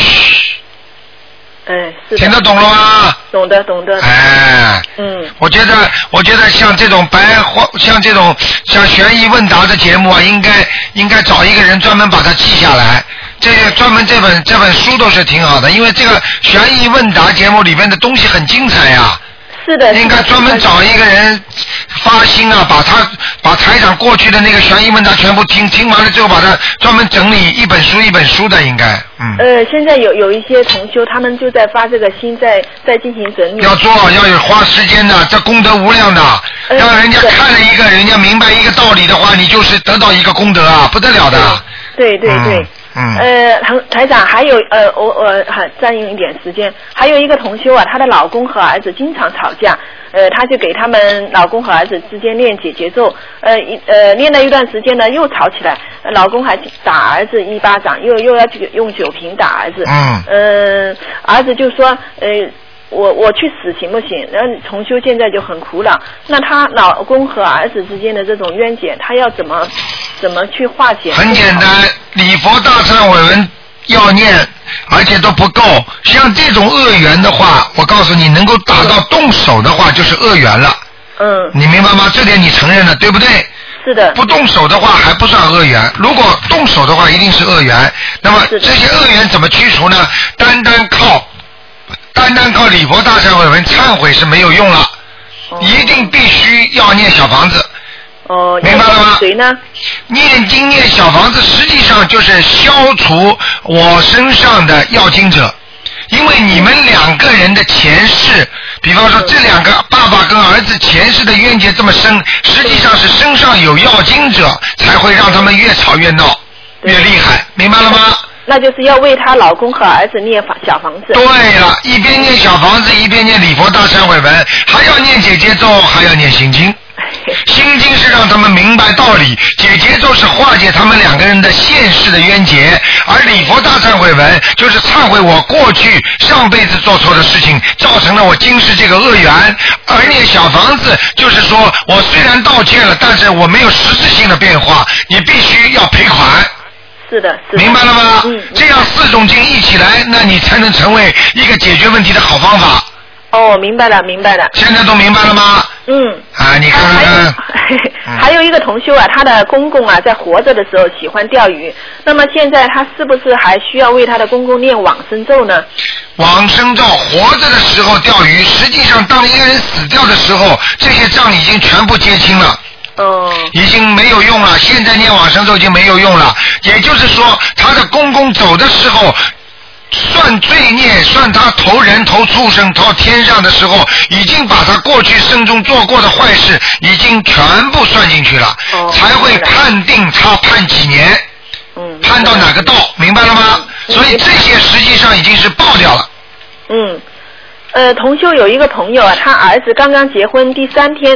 哎，是的。 听得懂了吗？ 懂得，懂得。 哎， 嗯， 我觉得，我觉得像这种白话，像这种像悬疑问答的节目啊，应该应该找一个人专门把它记下来。这个专门这本这本书都是挺好的，因为这个悬疑问答节目里面的东西很精彩呀、啊。 是的。 应该专门找一个人发心啊，把他把台长过去的那个悬疑问答全部听听完了之后，把它专门整理一本书一本书的，应该嗯。 呃，现在有有一些同修，他们就在发这个心，在在进行整理。 要做，要有花时间的，这功德无量的。呃、让人家看了一个，人家明白一个道理的话，你就是得到一个功德啊，不得了的。 对对对。嗯嗯， 呃，台台长还有呃，我我还占用一点时间，还有一个同修啊，她的老公和儿子经常吵架，呃，她就给他们老公和儿子之间念解结咒，呃一呃念了一段时间呢，又吵起来，老公还打儿子一巴掌，又又要去用酒瓶打儿子， 嗯， 呃，儿子就说呃。我我去死行不行？然后重修现在就很苦恼。那她老公和儿子之间的这种冤结，她要怎么怎么去化解？ 很简单，礼佛大忏悔文要念，而且都不够。像这种恶缘的话，我告诉你，能够打到动手的话，就是恶缘了。 嗯。 你明白吗？这点你承认了，对不对？ 是的。 不动手的话还不算恶缘，如果动手的话，一定是恶缘。那么这些恶缘怎么驱除呢？单单靠。单单靠礼佛大忏悔文忏悔是没有用了，哦、一定必须要念小房子。 哦， 明白了吗？ 谁呢？ 念经念小房子，实际上就是消除我身上的要经者，因为你们两个人的前世，比方说这两个爸爸跟儿子前世的冤结这么深，实际上是身上有要经者，才会让他们越吵越闹，越厉害，明白了吗？ 那就是要为她老公和儿子念小房子。 对了，一边念小房子，一边念礼佛大忏悔文，还要念解结咒，还要念心经。心经是让他们明白道理，解结咒是化解他们两个人的现世的冤结，而礼佛大忏悔文就是忏悔我过去上辈子做错的事情，造成了我今世这个恶缘。而念小房子就是说我虽然道歉了，但是我没有实质性的变化，你必须要赔款。 是的，是的。 明白了吗？ 嗯。 这样四种经一起来，那你才能成为一个解决问题的好方法。 哦，明白了，明白了。 现在都明白了吗？ 嗯。 啊，你看看。 还有，嗯、还有一个同修啊，他的公公啊，在活着的时候喜欢钓鱼，那么现在他是不是还需要为他的公公念往生咒呢？ 往生咒，活着的时候钓鱼，实际上当一个人死掉的时候，这些账已经全部结清了。 哦， 已经没有用了，现在念往生咒已经没有用了。也就是说，他的公公走的时候，算罪孽，算他投人、投畜生、投天上的时候，已经把他过去生中做过的坏事，已经全部算进去了， 哦、 才会判定他判几年， 嗯， 判到哪个道，明白了吗？嗯、所以这些实际上已经是爆掉了。 嗯。呃，同修有一个朋友啊，他儿子刚刚结婚第三天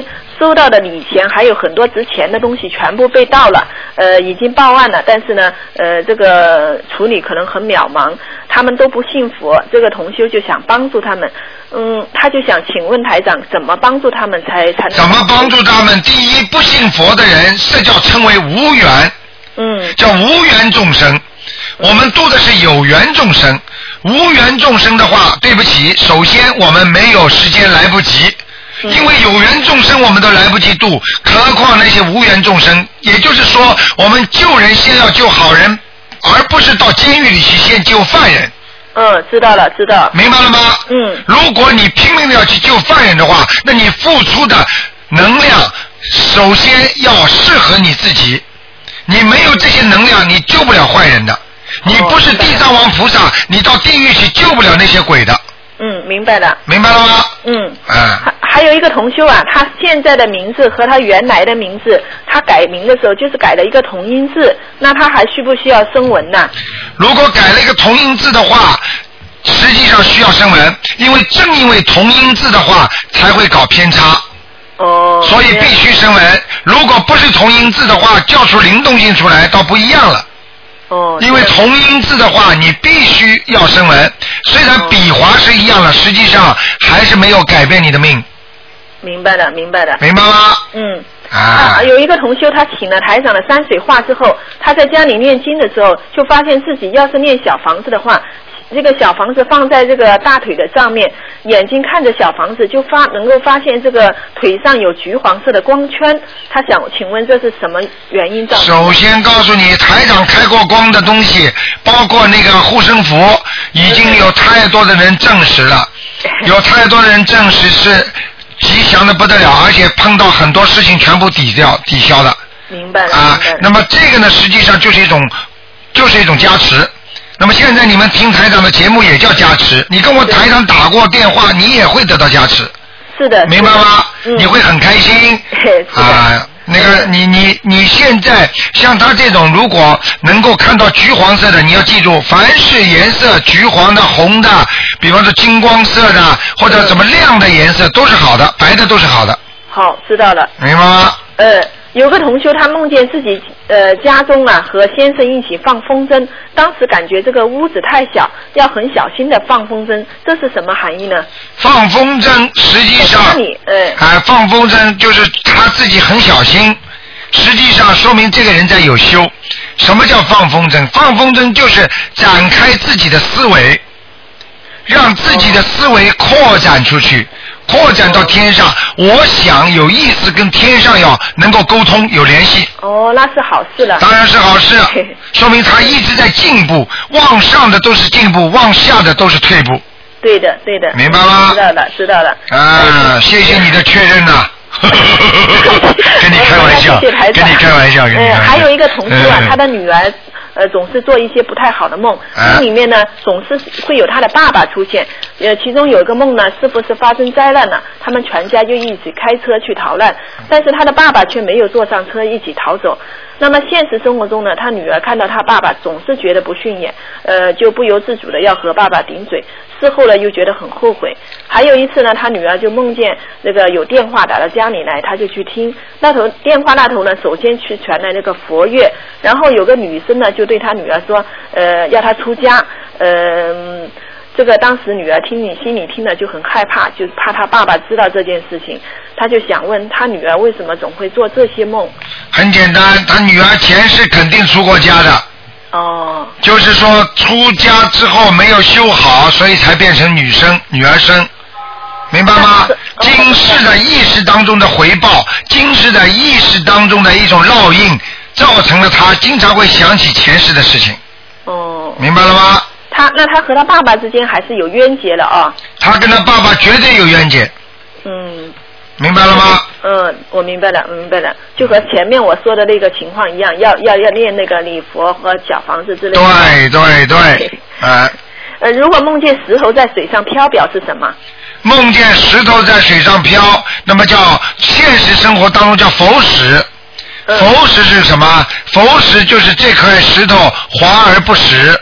收到的礼钱还有很多值钱的东西全部被盗了，呃，已经报案了，但是呢，呃，这个处理可能很渺茫，他们都不信佛，这个同修就想帮助他们，嗯，他就想请问台长，怎么帮助他们才才能？ 怎么帮助他们？第一，不信佛的人，这叫称为无缘， 嗯， 叫无缘众生。我们度的是有缘众生，无缘众生的话，对不起，首先我们没有时间，来不及。因为有缘众生我们都来不及度，何况那些无缘众生。也就是说，我们救人先要救好人，而不是到监狱里去先救犯人。 嗯，知道了，知道。 明白了吗？ 嗯。 如果你拼命的要去救犯人的话，那你付出的能量首先要适合你自己。你没有这些能量，你救不了坏人的。你不是地藏王菩萨，你到地狱去救不了那些鬼的。 嗯，明白了。 明白了吗？ 嗯。 啊。 还还有一个同修啊，他现在的名字和他原来的名字，他改名的时候就是改了一个同音字，那他还需不需要声纹呢？ 如果改了一个同音字的话，实际上需要声纹，因为正因为同音字的话才会搞偏差。 哦。 所以必须声纹。如果不是同音字的话，叫出灵动性出来倒不一样了。 哦。 因为同音字的话，你必须要声纹。虽然笔划是一样的，实际上还是没有改变你的命。 明白了，明白了。 明白吗？ 嗯。 啊。 啊有一个同修，他请了台长的山水画之后，他在家里念经的时候，就发现自己要是念小房子的话，这个小房子放在这个大腿的上面，眼睛看着小房子就发能够发现这个腿上有橘黄色的光圈。他想请问这是什么原因造成的？ 首先告诉你，台长开过光的东西，包括那个护身符，已经有太多的人证实了，有太多的人证实是吉祥的不得了，而且碰到很多事情全部抵掉抵消的。 明白了。 啊，那么这个呢，实际上就是一种就是一种加持。那么现在你们听台长的节目也叫加持，你跟我台长打过电话，你也会得到加持。 是的。 明白吗？ 嗯、 你会很开心。啊，那个你你你现在像他这种，如果能够看到橘黄色的，你要记住，凡是颜色橘黄的、红的，比方说金光色的或者什么亮的颜色都是好的，白的都是好的。 好，知道了。 明白吗？ 呃。有个同修他梦见自己呃家中啊和先生一起放风筝，当时感觉这个屋子太小，要很小心的放风筝，这是什么含义呢？ 放风筝实际上， 呃、 啊，放风筝就是他自己很小心，实际上说明这个人在有修。什么叫放风筝？放风筝就是展开自己的思维，让自己的思维扩展出去。扩展到天上，我想有意思跟天上要能够沟通有联系。 哦，那是好事了。 当然是好事，说明他一直在进步，往上的都是进步，往下的都是退步。 对的，对的。 明白吗？ 知道了，知道了。 啊，谢谢你的确认呐、啊。跟你开玩笑， 谢谢台长， 跟你开玩笑，跟你开玩笑。 呃，还有一个同事啊，他的女儿。呃，总是做一些不太好的梦，梦里面呢总是会有他的爸爸出现。呃，其中有一个梦呢，是不是发生灾难了？他们全家就一起开车去逃难，但是他的爸爸却没有坐上车一起逃走。那么现实生活中呢，他女儿看到他爸爸总是觉得不顺眼，呃，就不由自主的要和爸爸顶嘴。事后呢又觉得很后悔。还有一次呢，他女儿就梦见那个有电话打到家里来，他就去听，那头电话那头呢，首先去传来那个佛乐，然后有个女生呢就对他女儿说，呃，要他出家，呃，这个当时女儿听你心里听了就很害怕，就怕他爸爸知道这件事情，他就想问他女儿为什么总会做这些梦。 很简单，他女儿前世肯定出过家的。 哦， 就是说出家之后没有修好，所以才变成女生女儿生，明白吗？今世的意识当中的回报，今世的意识当中的一种烙印，造成了他经常会想起前世的事情。 哦， 明白了吗？ 他那他和他爸爸之间还是有冤结了啊。 他跟他爸爸绝对有冤结。 嗯。 明白了吗？ 嗯，我明白了，我明白了，就和前面我说的那个情况一样，要要要念那个礼佛和小房子之类的。 对对对，呃， 呃，如果梦见石头在水上飘，表示什么？ 梦见石头在水上飘，那么叫现实生活当中叫浮石。浮石是什么？浮石就是这颗石头滑而不实。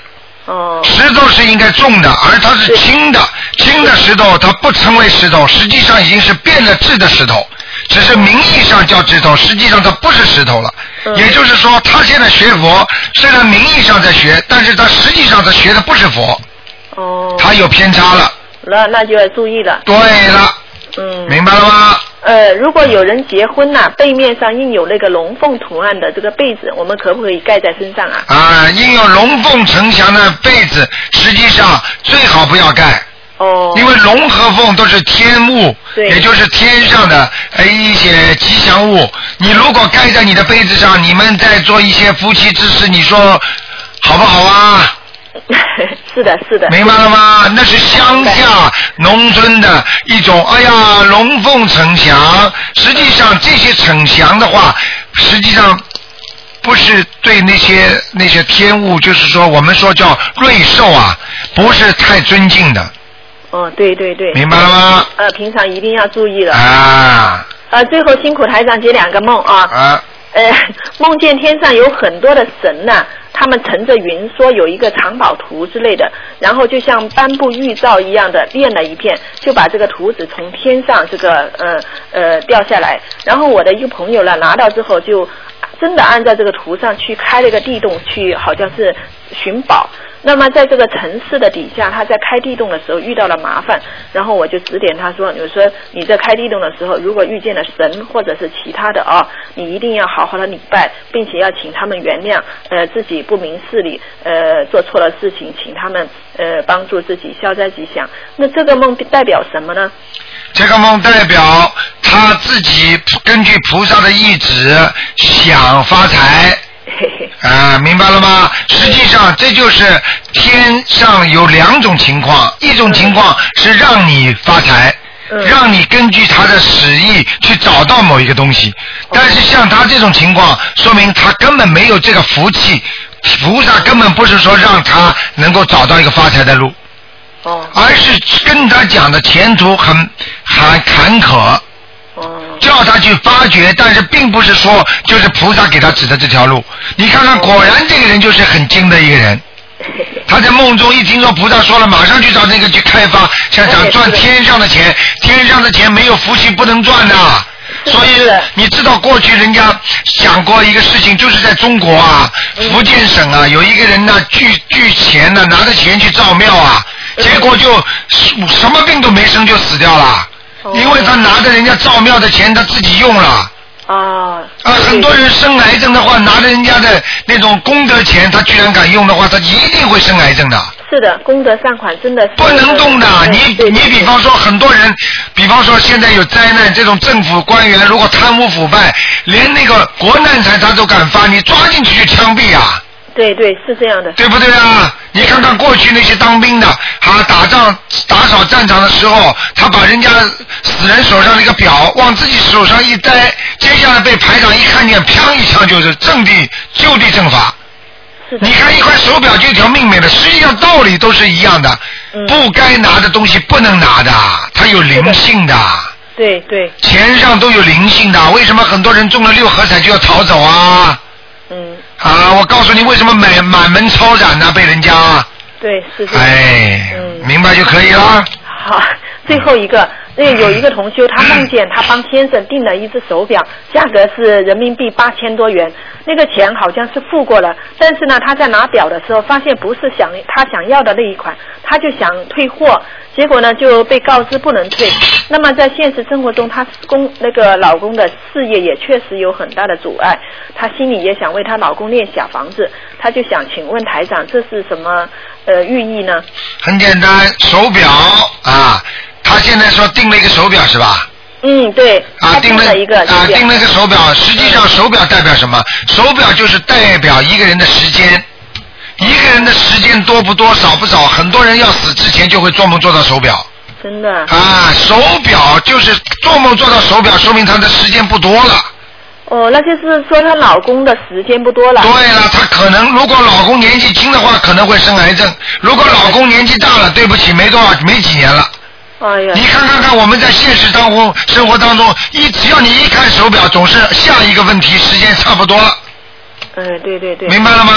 哦。 石头是应该重的，而它是轻的，轻的石头它不成为石头，实际上已经是变了质的石头，只是名义上叫石头，实际上它不是石头了。嗯、也就是说，他现在学佛，虽然名义上在学，但是他实际上他学的不是佛。哦。他有偏差了。 那那就要注意了。 对了。嗯。明白了吗？ 呃，如果有人结婚呐、啊，背面上印有那个龙凤图案的这个被子，我们可不可以盖在身上啊？ 啊，印有龙凤呈祥的被子，实际上最好不要盖。哦。因为龙和凤都是天物，也就是天上的呃一些吉祥物。你如果盖在你的被子上，你们在做一些夫妻之事，你说好不好啊？ 是的，是的。 明白了吗？那是乡下农村的一种，哎呀，龙凤呈祥。实际上这些呈祥的话，实际上不是对那些那些天物，就是说我们说叫瑞兽啊，不是太尊敬的。 哦，对对对。 明白了吗？ 呃，平常一定要注意了。 啊。 呃，最后辛苦台长解两个梦啊。啊。呃，梦见天上有很多的神呐、啊，他们乘着云说有一个藏宝图之类的，然后就像颁布预兆一样的念了一遍，就把这个图纸从天上这个呃呃掉下来。然后我的一个朋友呢拿到之后，就真的按照这个图上去开了一个地洞去，好像是寻宝。那么在这个城市的底下，他在开地洞的时候遇到了麻烦，然后我就指点他说，你说你在开地洞的时候，如果遇见了神或者是其他的啊、哦，你一定要好好的礼拜，并且要请他们原谅，呃，自己不明事理，呃，做错了事情，请他们呃帮助自己消灾吉祥。那这个梦代表什么呢？ 这个梦代表他自己根据菩萨的意志想发财。啊，明白了吗？实际上这就是天上有两种情况，一种情况是让你发财，让你根据他的旨意去找到某一个东西，但是像他这种情况，说明他根本没有这个福气，菩萨根本不是说让他能够找到一个发财的路，而是跟他讲的前途很很坎坷，叫他去发掘，但是并不是说就是菩萨给他指的这条路。你看看，果然这个人就是很精的一个人。他在梦中一听说菩萨说了，马上去找那个去开发，想想赚天上的钱，天上的钱没有福气不能赚的。所以你知道过去人家讲过一个事情，就是在中国啊，福建省啊，有一个人呢聚聚钱呢，拿着钱去造庙啊，结果就什么病都没生就死掉了。因为他拿着人家造庙的钱，他自己用了。啊。啊，很多人生癌症的话，拿着人家的那种功德钱，他居然敢用的话，他一定会生癌症的。 是的，功德善款真的是。 不能动的，你你比方说很多人，比方说现在有灾难，这种政府官员如果贪污腐败，连那个国难财他都敢发，你抓进去就枪毙啊。 对对，是这样的。 对不对啊？你看看过去那些当兵的，他打仗打扫战场的时候，他把人家死人手上那个表往自己手上一摘，接下来被排长一看见，砰一枪就是正地就地正法。你看一块手表就一条命没了，实际上道理都是一样的，嗯、不该拿的东西不能拿的，它有灵性的。 对对。 钱上都有灵性的，为什么很多人中了六合彩就要逃走啊？嗯。啊，我告诉你为什么满满门抄斩呢？被人家。 对，是这样。 哎，嗯，明白就可以了。 好，最后一个，那有一个同修，他梦见他帮先生订了一只手表，价格是人民币八千多元，那个钱好像是付过了，但是呢，他在拿表的时候发现不是想他想要的那一款，他就想退货，结果呢就被告知不能退。那么在现实生活中，她公那个老公的事业也确实有很大的阻碍，她心里也想为她老公练小房子，她就想请问台长，这是什么呃寓意呢？ 很简单，手表啊，她现在说订了一个手表是吧？ 嗯，对。 啊，订了一个啊，订了一个手表。实际上，手表代表什么？手表就是代表一个人的时间。一个人的时间多不多，少不少？很多人要死之前就会做梦做到手表。 真的。 啊，手表就是做梦做到手表，说明他的时间不多了。 哦，那就是说她老公的时间不多了。 对了，她可能如果老公年纪轻的话，可能会生癌症；如果老公年纪大了，对不起，没多少，没几年了。 哎呀！ 你看看看，我们在现实当中、生活当中，一只要你一看手表，总是下一个问题，时间差不多了。 哎，对对对。 明白了吗？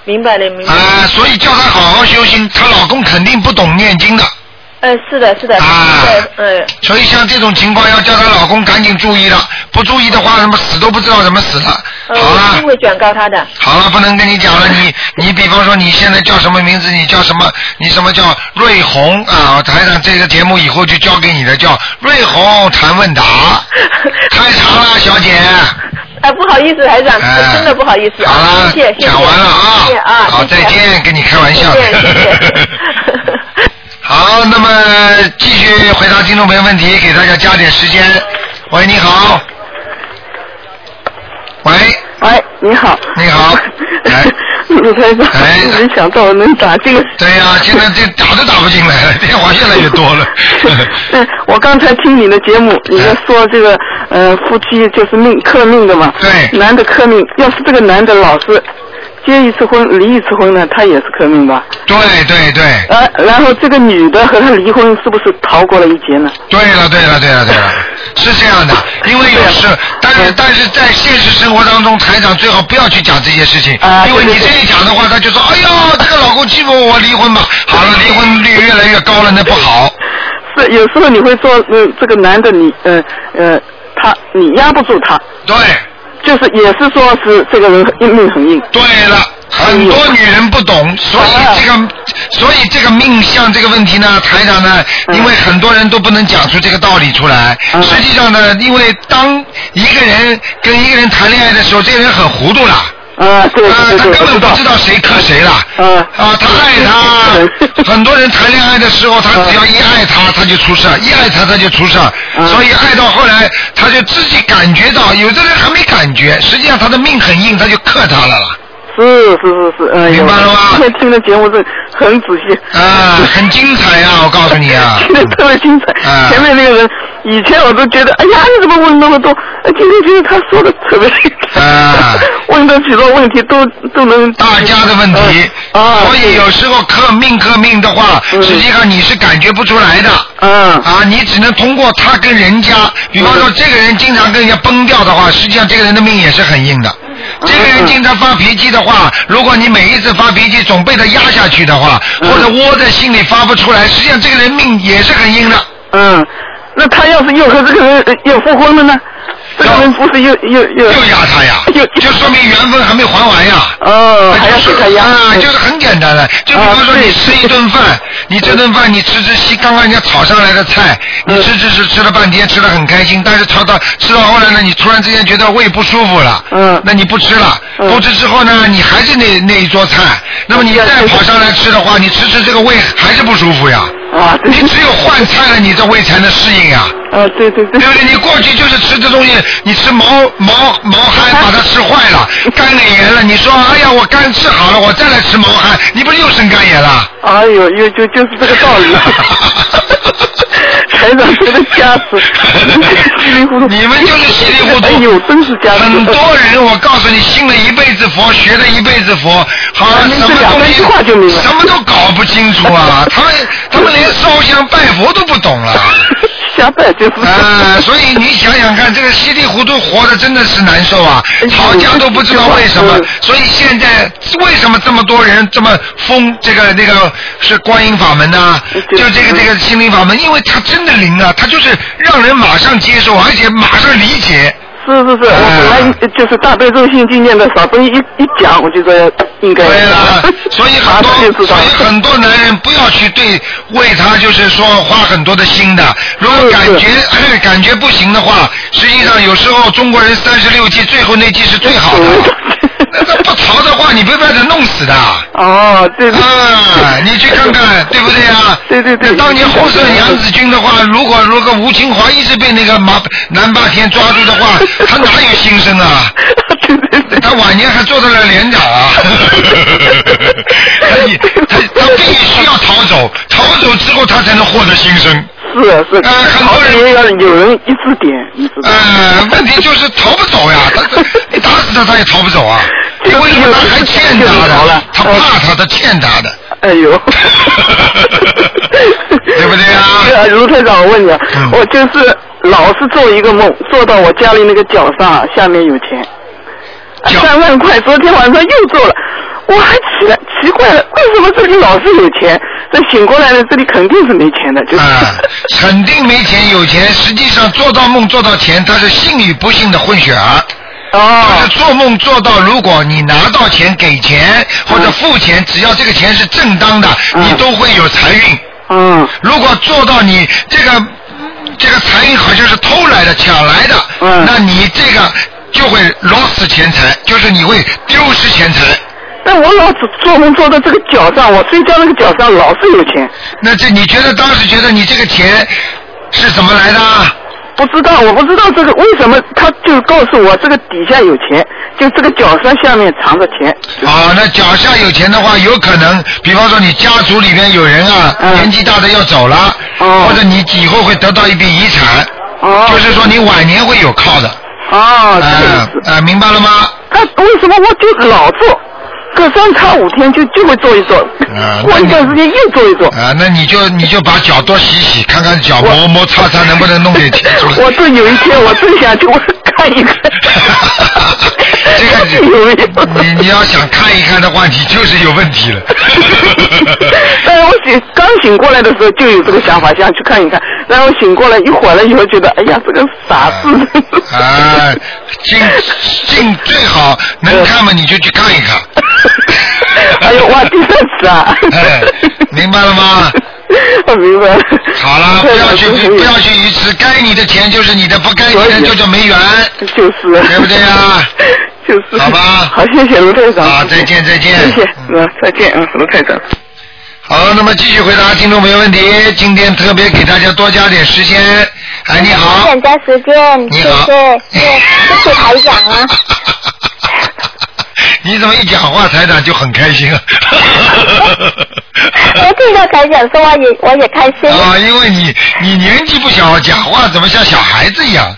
明白了，明白了。 啊，所以叫她好好修心，她老公肯定不懂念经的。 呃，是的，是的。 啊， 呃。 所以像这种情况，要叫她老公赶紧注意了，不注意的话，什么死都不知道怎么死了。 呃、 好了。 我一定会转告他的。 好了，不能跟你讲了，你你比方说你现在叫什么名字？你叫什么？你什么叫瑞红啊？台长这个节目以后就交给你的，叫瑞红谈问答。太长了，小姐。 啊，不好意思，台长， 哎、 真的不好意思。 好了， 谢谢，谢谢。 讲完了啊。 谢谢啊， 好，再见，跟你开玩笑的。 谢谢，谢谢。 好，那么继续回答听众朋友问题，给大家加点时间。喂，你好。喂。 喂，你好。 你好。哎。 卢台长， 哎， 没想到我能打进来。 对呀、啊，现在这打都打不进来了，电话越来越多了。 对，我刚才听你的节目，你在说这个呃夫妻就是命克命的嘛。 对。 男的克命，要是这个男的老是结一次婚离一次婚呢，他也是克命吧？ 对对对。 呃，然后这个女的和他离婚，是不是逃过了一劫呢？ 对了对了对了对了，是这样的，因为有时，但是但是在现实生活当中，台长最好不要去讲这些事情， 啊、 因为你这一讲的话，他就说，哎呦，这个老公欺负我，离婚吧。好了，离婚率越来越高了，那不好。 是，有时候你会说，呃，这个男的你，呃呃，他你压不住他。 对。 就是也是说是这个人命很硬。 对了。很多女人不懂，所以这个，所以这个命相这个问题呢，台长呢，因为很多人都不能讲出这个道理出来。实际上呢，因为当一个人跟一个人谈恋爱的时候，这个人很糊涂了。 啊，对对对， 他根本不知道谁克谁了。 啊啊，他爱他，很多人谈恋爱的时候，他只要一爱他，他就出事；一爱他，他就出事。所以爱到后来，他就自己感觉到，有的人还没感觉，实际上他的命很硬，他就克他了了。 是是是是，嗯， 明白了吗？ 今天听的节目是很仔细。 啊，很精彩呀、啊！我告诉你啊， 听得特别精彩。啊、前面那个人，以前我都觉得，哎呀，你怎么问那么多？今天觉得他说的特别精彩。啊，问的许多问题都都能。 大家的问题。啊。所以有时候克命克命的话，嗯、实际上你是感觉不出来的。 嗯。 啊，你只能通过他跟人家，比方说这个人经常跟人家崩掉的话，实际上这个人的命也是很硬的。这个人经常发脾气的话，如果你每一次发脾气总被他压下去的话，或者窝在心里发不出来，实际上这个人命也是很硬的。 嗯，那他要是又和这个人又复婚了呢？这个人不是又又又又压他呀？就说明缘分还没还完呀。 哦，还要给他压啊，就是很简单的。就比方说你吃一顿饭，你这顿饭你吃吃西刚刚人家炒上来的菜，你吃吃吃吃了半天，吃得很开心，但是炒到吃到后来呢，你突然之间觉得胃不舒服了，嗯，那你不吃了，不吃之后呢，你还是那那一桌菜，那么你再跑上来吃的话，你吃吃这个胃还是不舒服呀。 啊， 你只有换菜了，你这胃才能适应呀。 啊，对对对。 对不对？你过去就是吃这东西，你吃毛毛毛蚶，把它吃坏了，肝给炎了。你说，哎呀，我肝治好了，我再来吃毛蚶，你不是又生肝炎了？ 哎呦，又就就是这个道理。台长觉得家死，稀里糊涂。 你们就是稀里糊涂。 哎呦，真是家死。 很多人，我告诉你，信了一辈子佛，学了一辈子佛，好了，什么东西什么都搞不清楚啊！他们他们连烧香拜佛都不懂了。 瞎拜就是。 啊，所以你想想看，这个稀里糊涂活的真的是难受啊！吵架都不知道为什么，所以现在为什么这么多人这么疯这个那个是观音法门呢、啊？就这个这个心灵法门，因为它真的灵啊，它就是让人马上接受，而且马上理解。 是是是，我本来就是大悲咒心经念的少，这一一讲我就说应该。 对了，所以很多所以很多男人不要去对为他就是说花很多的心的，如果感觉哎感觉不行的话，实际上有时候中国人三十六计最后那计是最好的。那他不逃的话，你被外头弄死的。 哦，对对。 啊，你去看看，对不对啊？ 对对对。 当年红色娘子军的话，如果如果吴清华一直被那个马南霸天抓住的话，他哪有心声啊？ 对对对。 他晚年还做到了连长啊。他他他必须要逃走，逃走之后他才能获得心声。 是是， 呃，很多人要有人一直点，一直点。 呃，问题就是逃不走呀，他你打死他他也逃不走啊。为什么他还欠他的？他怕他，他欠他的。 哎呦， 对不对啊？ 卢台长，我问你啊，嗯、我就是老是做一个梦，做到我家里那个脚上下面有钱，三万块，昨天晚上又做了。 我还起来奇怪了，为什么这里老是有钱？这醒过来了，这里肯定是没钱的，就是。 啊，肯定没钱有钱，实际上做到梦做到钱，它是幸与不幸的混血儿。 哦。 就是做梦做到，如果你拿到钱给钱或者付钱，只要这个钱是正当的， 嗯、 你都会有财运。 嗯。 如果做到你这个这个财运好像是偷来的、抢来的， 嗯， 那你这个就会 lost 钱财，就是你会丢失钱财。 但我老是做梦做到这个脚上，我睡觉那个脚上老是有钱。 那这你觉得当时觉得你这个钱是怎么来的？ 不知道，我不知道这个为什么，他就告诉我这个底下有钱，就这个脚上下面藏着钱。 啊，那脚下有钱的话，有可能，比方说你家族里面有人啊，嗯、年纪大的要走了，哦、或者你以后会得到一笔遗产，哦、就是说你晚年会有靠的。 哦，这个意思。 啊，明白了吗？ 他为什么我就老做？隔三差五天就就会做一做， 啊、 过一段时间又做一做。 啊，那你就你就把脚多洗洗，看看脚磨磨擦擦能不能弄点钱出来。 我正有一天，我正想去我看一看。 这个有你你要想看一看的话，你就是有问题了。 但是我醒刚醒过来的时候就有这个想法，想去看一看。然后醒过来一会儿了以后，觉得哎呀，这个傻子。 啊，进进最好能看嘛，你就去看一看。 哎呦，哇，第三次啊！ 哎，明白了吗？ 我明白了。 好了，不要去不要去愚痴，该你的钱就是你的，不该你的就叫没缘。 就是。 对不对啊？ 就是。 好吧。 好，谢谢卢台长。 啊，再见再见。 谢谢，嗯，再见，嗯，卢台长。 好，那么继续回答听众朋友问题。今天特别给大家多加点时间。哎，你好。 多加时间。 你好。 谢谢，谢谢台长啊。 你怎么一讲话，台长就很开心啊？ 我听到台长说话也我也开心。 啊，因为你你年纪不小，讲话怎么像小孩子一样？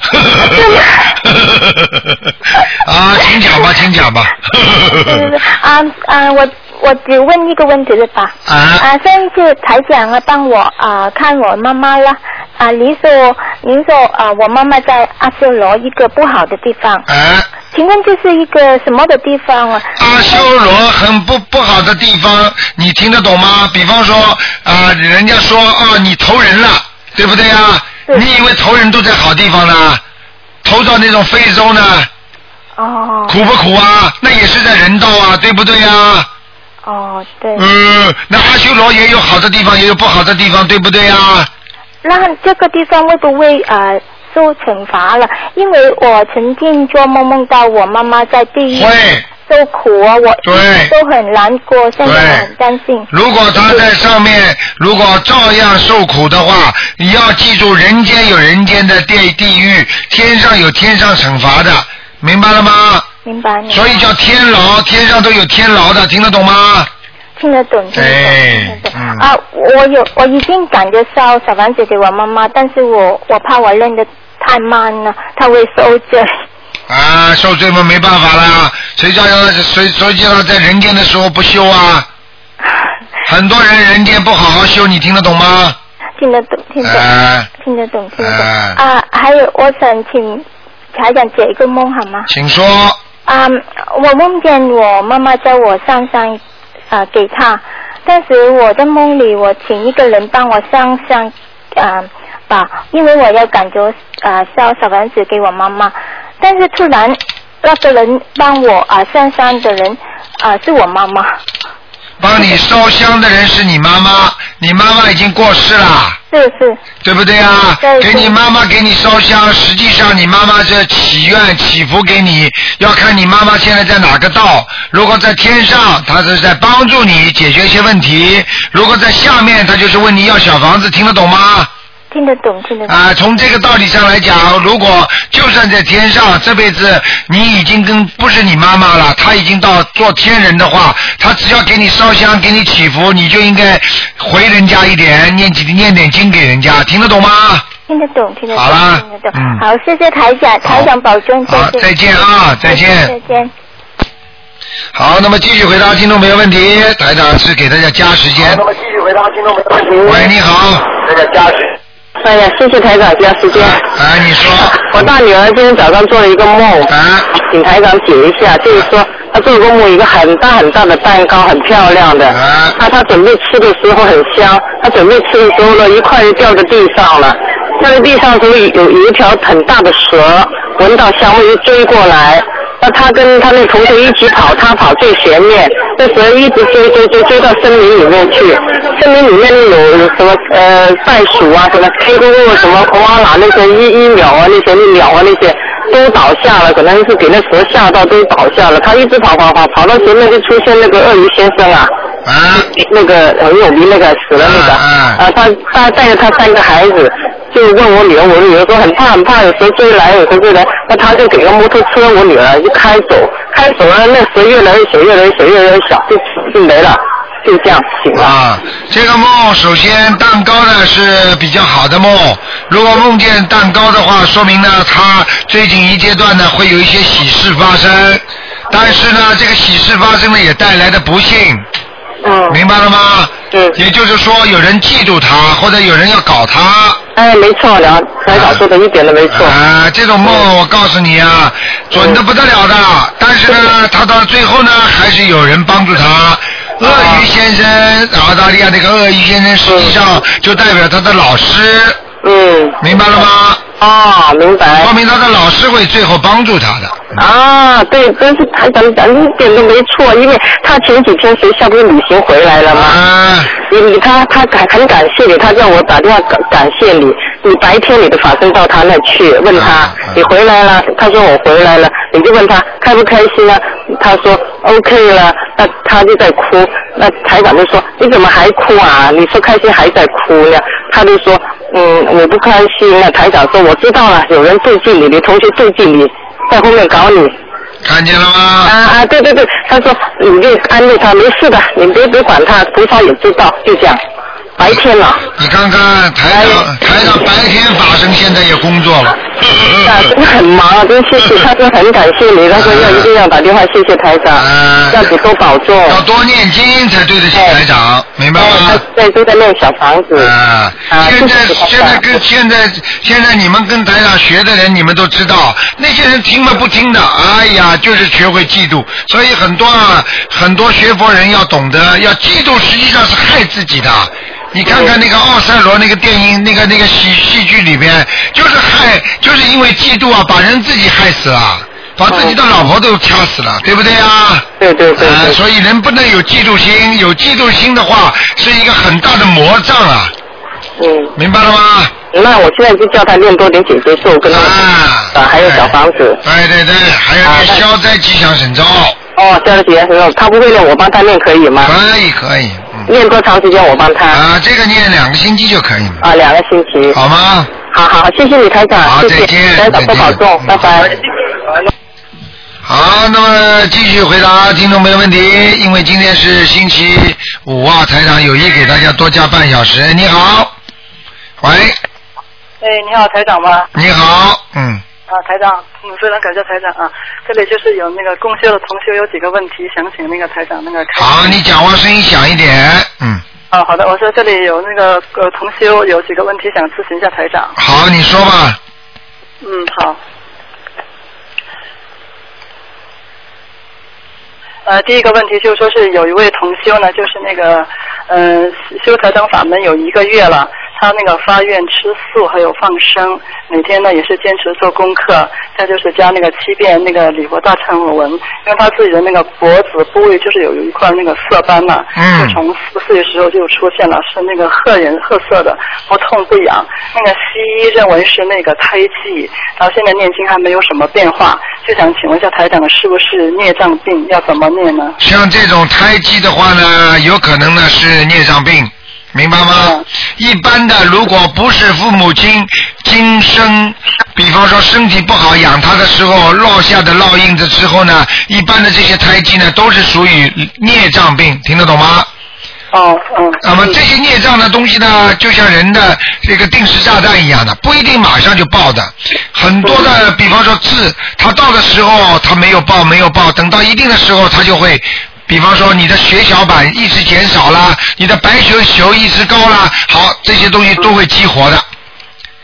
啊，请讲吧，请讲吧。 啊啊，我我只问一个问题了吧？ 啊。 啊，上一次台长啊帮我啊看我妈妈了。啊，您说您说啊，我妈妈在阿修罗一个不好的地方。 啊。 请问这是一个什么的地方啊？ 阿修罗很不不好的地方，你听得懂吗？比方说啊，人家说啊，你投人了，对不对啊？你以为投人都在好地方呢？投到那种非洲呢？ 哦。 苦不苦啊？那也是在人道啊，对不对啊？ 哦，对。 嗯，那阿修罗也有好的地方，也有不好的地方，对不对啊？ 那这个地方会不会啊？呃受惩罚了，因为我曾经做梦梦到我妈妈在地狱受苦啊，我都很难过，现在很担心。 如果她在上面，如果照样受苦的话，你要记住，人间有人间的地地狱，天上有天上惩罚的，明白了吗？ 明白。明白所以叫天牢，天上都有天牢的，听得懂吗？ 听得懂，听得懂， 哎、 听得懂、嗯。啊，我有，我已经赶着烧小房子给我妈妈，但是我我怕我认得太慢了，她会受罪。 啊，受罪嘛，没办法啦，谁叫他谁谁叫他在人间的时候不修啊？很多人人间不好好修，你听得懂吗？ 听得懂，听得懂， 啊、 听得懂，听得懂。 啊, 啊，还有，我想请台长解一个梦好吗？ 请说。 啊，我梦见我妈妈叫我上香。啊、呃，给他，但是我在梦里，我请一个人帮我上香，啊、呃，把，因为我要赶着啊烧小房子给我妈妈，但是突然那个人帮我啊、呃、上香的人啊、呃、是我妈妈。 帮你烧香的人是你妈妈，你妈妈已经过世了。 是是。 对不对啊？ 对。 给你妈妈给你烧香，实际上你妈妈是祈愿祈福给你，要看你妈妈现在在哪个道。如果在天上，她是在帮助你解决一些问题；如果在下面，她就是问你要小房子，听得懂吗？ 听得懂，听得懂。 啊，从这个道理上来讲，如果就算在天上，这辈子你已经跟不是你妈妈了，她已经到做天人的话，她只要给你烧香，给你祈福，你就应该回人家一点，念几念点经给人家，听得懂吗？ 听得懂，听得懂。 好了， 听得懂。嗯、好，谢谢台长，台长保重，再见。 再见啊，再见。 再见。 好，那么继续回答听众朋友问题，台长是给大家加时间。 那么继续回答听众朋友问题。 喂，你好。 大家加时间。 哎呀，谢谢台长加时间。 哎，你说。 我大女儿今天早上做了一个梦， 啊， 请台长解一下，就是说他做过梦一个很大很大的蛋糕，很漂亮的。他他准备吃的时候很香，他准备吃的时候呢，一块就掉在地上了。掉在地上的时候有有一条很大的蛇，闻到香味就追过来。那他跟他那同学一起跑，他跑最前面，那蛇一直追追追追到森林里面去。森林里面有什么呃袋鼠啊，什么 K G O 什么红阿拉那些一一秒啊，那些鸟啊那些都倒下了，可能是给那蛇吓到都倒下了。他一直跑跑跑跑到前面就出现那个鳄鱼先生啊，啊那个很有名那个死了那个啊，啊他他带着他三个孩子。就问我女儿，我女儿说很怕很怕，有蛇追来，有蛇追来，那他就给个摩托车，我女儿就开走，开走了，那蛇越来越小，越来越小，越来越小，就就没了，就这样醒了。 啊，这个梦首先蛋糕呢是比较好的梦，如果梦见蛋糕的话，说明呢他最近一阶段呢会有一些喜事发生，但是呢这个喜事发生呢也带来的不幸。 嗯， 明白了吗？ 嗯， 也就是说有人嫉妒他，或者有人要搞他。 哎，没错的，台长说的一点都没错。 啊，这种梦我告诉你啊，准得不得了的。但是呢，他到最后呢，还是有人帮助他。鳄鱼先生，澳大利亚那个鳄鱼先生，实际上就代表他的老师。 嗯， 明白了吗？ 啊，明白。 说明他的老师会最后帮助他的。 啊，对，真是台长讲一点都没错，因为他前几天学校不是旅行回来了吗？ 啊， 你你他他感很感谢你，他叫我打电话感感谢你。你白天你的法身到他那去，问他、啊、你回来了，他说我回来了，你就问他开不开心啊？他说 OK 了，那他就在哭，那台长就说你怎么还哭啊？你说开心还在哭呢？他就说嗯我不开心啊。台长说我知道了，有人妒忌你，你同学妒忌你，在后面搞你。 看见了吗？ 啊啊，对对对，他说你就安慰他，没事的，你别别管他，菩萨也知道，就这样。白天了。 你看看台长，台长白天法身现在也工作了。 啊，真的很忙，真谢谢，他说很感谢你，他说要一定要打电话谢谢台长，要你多保重。 要多念经才对得起台长，明白吗？ 对，都在念小房子。 啊，现在现在跟现在现在你们跟台长学的人，你们都知道，那些人听了不听的，哎呀，就是学会嫉妒，所以很多啊，很多学佛人要懂得，要嫉妒实际上是害自己的。你看看那个奥赛罗那个电影，那个那个戏戏剧里边，就是害，就是因为嫉妒啊，把人自己害死了，把自己的老婆都掐死了，对不对啊？ 对对对。 啊，所以人不能有嫉妒心，有嫉妒心的话，是一个很大的魔障啊。 嗯。 明白了吗？ 那我现在就叫他练多点姐姐咒，跟他啊，啊还有小房子。 对对对，还有念消灾吉祥神咒。 哦，消灾吉祥神咒，他不会练，我帮他练可以吗？ 可以可以。 念多长时间我帮他？ 啊，这个念两个星期就可以了。 啊，两个星期。 好吗？ 好好好，谢谢你台长， 好， 谢谢再见， 台长多保重，拜拜。 好，那么继续回答听众朋友问题，因为今天是星期五啊，台长有意给大家多加半小时。你好，喂。 哎，你好，台长吗？ 你好，嗯。 啊，台长，嗯，非常感谢台长啊。这里就是有那个共修的同修有几个问题，想请那个台长那个开。 好，你讲话声音响一点，嗯。 啊，好的，我说这里有那个呃同修有几个问题想咨询一下台长。 好，你说吧。 嗯，好。呃，第一个问题就是说是有一位同修呢，就是那个嗯、呃、修台长法门有一个月了。他那个发愿吃素还有放生，每天呢也是坚持做功课，再就是加那个七遍那个礼佛大忏悔文，因为他自己的那个脖子部位就是有一块那个色斑嘛， 嗯， 就从四岁的时候就出现了，是那个褐颜褐色的，不痛不痒，那个西医认为是那个胎记，然后现在念经还没有什么变化，就想请问一下台长是不是孽障病，要怎么念呢？ 像这种胎记的话呢，有可能呢是孽障病。明白吗？嗯、一般的，如果不是父母亲今生，比方说身体不好养他的时候落下的烙印子之后呢，一般的这些胎记呢都是属于孽障病，听得懂吗？ 哦，嗯。 那么这些孽障的东西呢，就像人的这个定时炸弹一样的，不一定马上就爆的。很多的，比方说痣，它到的时候它没有爆，没有爆，等到一定的时候它就会。比方说你的血小板一直减少啦，你的白血球一直高啦，好，这些东西都会激活的。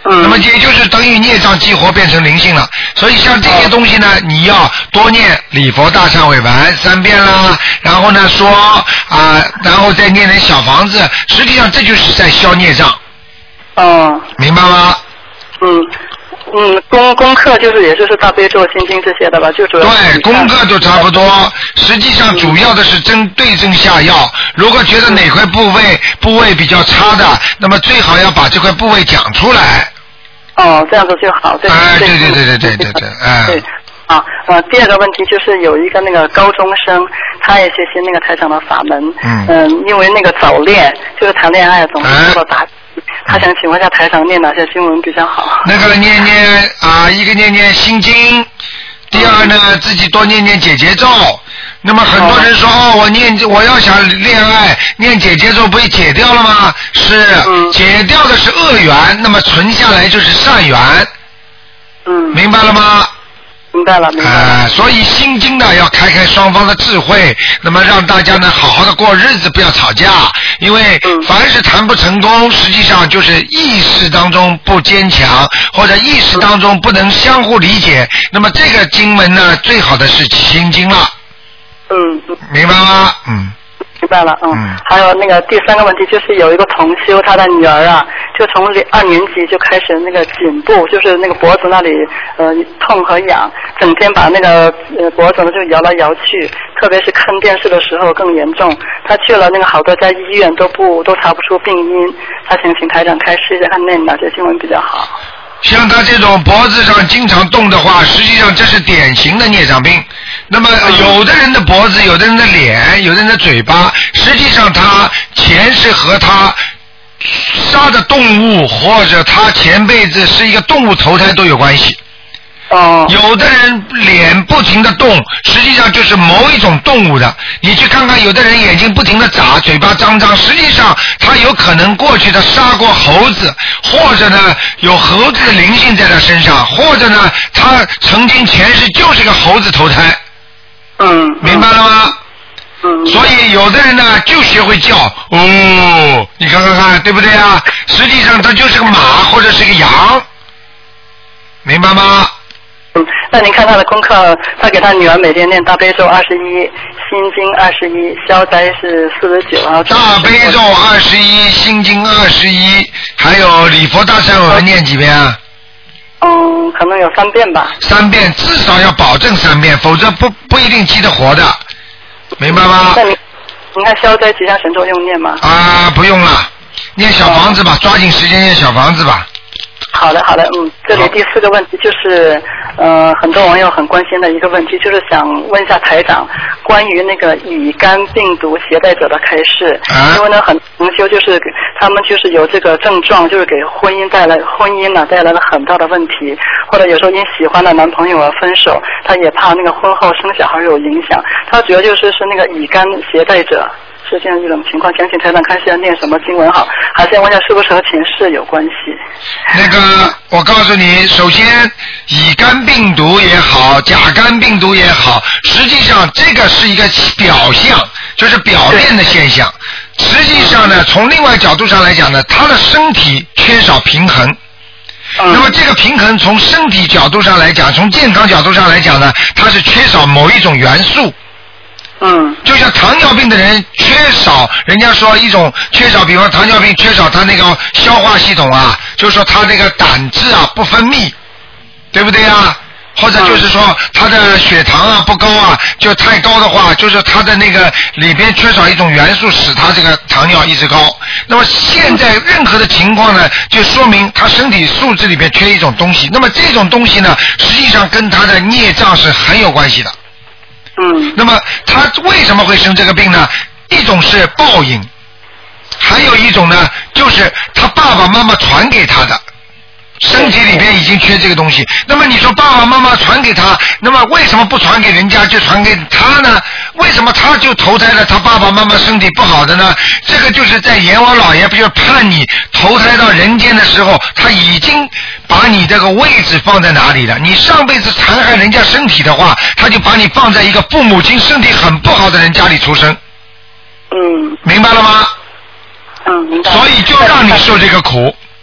嗯。那么也就是等于孽障激活变成灵性了。所以像这些东西呢，哦、你要多念礼佛大忏悔文三遍啦，然后呢说啊、呃，然后再念点小房子，实际上这就是在消孽障。 哦。 明白吗？ 嗯。嗯，功功课就是也就是大悲咒、心经这些的吧，就主要对功课都差不多。实际上主要的是针对症下药。如果觉得哪块部位部位比较差的，那么最好要把这块部位讲出来。 哦，这样子就好。对哎，对对对对对对对，哎。 对。啊，呃，第二个问题就是有一个那个高中生，他也学习那个台长的法门，嗯、呃，因为那个早恋，就是谈恋爱总是受到打击。哎，他想请问一下台长念哪些经文比较好？ 那个念念啊，一个念念心经，第二呢、嗯、自己多念念解结咒。那么很多人说哦，我念我要想恋爱，念解结咒不会解掉了吗？是，嗯、解掉的是恶缘，那么存下来就是善缘。 嗯， 明白了吗？ 明白了，明白了。 呃，所以心经呢要开开双方的智慧，那么让大家呢好好的过日子，不要吵架。因为凡是谈不成功，实际上就是意识当中不坚强，或者意识当中不能相互理解。那么这个经文呢，最好的是心经了。 嗯， 明白吗？嗯。 明白了，嗯，嗯还有那个第三个问题就是有一个同修，他的女儿啊，就从二年级就开始那个颈部，就是那个脖子那里呃痛和痒，整天把那个呃脖子呢就摇来摇去，特别是看电视的时候更严重。他去了那个好多家医院都不都查不出病因，他想请台长开示一下，看念哪些经文比较好。 像他这种脖子上经常动的话，实际上这是典型的孽障病。那么有的人的脖子，有的人的脸，有的人的嘴巴，实际上他前世和他杀的动物，或者他前辈子是一个动物投胎都有关系。 哦。 有的人脸不停的动，实际上就是某一种动物的。你去看看，有的人眼睛不停的眨，嘴巴张张，实际上他有可能过去的杀过猴子，或者呢有猴子的灵性在他身上，或者呢他曾经前世就是个猴子投胎。 嗯。 明白了吗？ 嗯。 所以有的人呢就学会叫哦，你看看看，对不对啊？实际上他就是个马或者是个羊，明白吗？ 嗯，那您看他的功课，他给他女儿每天念大悲咒二十一，心经二十一，消灾是四十九，然后大悲咒二十一，心经二十一，还有礼佛大忏悔文念几遍啊？ 嗯，可能有三遍吧。 三遍，至少要保证三遍，否则不不一定记得活的，明白吗？ 那你您看消灾吉祥神咒用念吗？ 啊，不用了，念小房子吧，哦、抓紧时间念小房子吧。 好的，好的，嗯，这里第四个问题就是，呃，很多网友很关心的一个问题，就是想问一下台长，关于那个乙肝病毒携带者的开示， 啊、 因为呢，很同修就是他们就是有这个症状，就是给婚姻带来婚姻呢带来了很大的问题，或者有时候因喜欢的男朋友而分手，他也怕那个婚后生小孩有影响，他主要就是是那个乙肝携带者。是这样一种情况，想请台长看是要念什么经文好，还是要问一下是不是和前世有关系？ 那个，我告诉你，首先，乙肝病毒也好，甲肝病毒也好，实际上这个是一个表象，就是表面的现象。实际上呢，从另外角度上来讲呢，他的身体缺少平衡。 嗯、 那么这个平衡从身体角度上来讲，从健康角度上来讲呢，它是缺少某一种元素。 嗯， 就像糖尿病的人缺少，人家说一种缺少，比方糖尿病缺少他那个消化系统啊，就是说他那个胆汁啊不分泌，对不对啊？或者就是说他的血糖啊不高啊，就太高的话，就是他的那个里边缺少一种元素，使他这个糖尿一直高。那么现在任何的情况呢，就说明他身体素质里边缺一种东西。那么这种东西呢，实际上跟他的孽障是很有关系的。 嗯， 那么他为什么会生这个病呢？一种是报应，还有一种呢，就是他爸爸妈妈传给他的，身体里边已经缺这个东西。那么你说爸爸妈妈传给他，那么为什么不传给人家就传给他呢？为什么他就投胎了他爸爸妈妈身体不好的呢？这个就是在阎王老爷不就判你投胎到人间的时候，他已经把你这个位置放在哪里了？你上辈子残害人家身体的话，他就把你放在一个父母亲身体很不好的人家里出生。 嗯， 明白了吗？ 嗯，明白。 所以就让你受这个苦。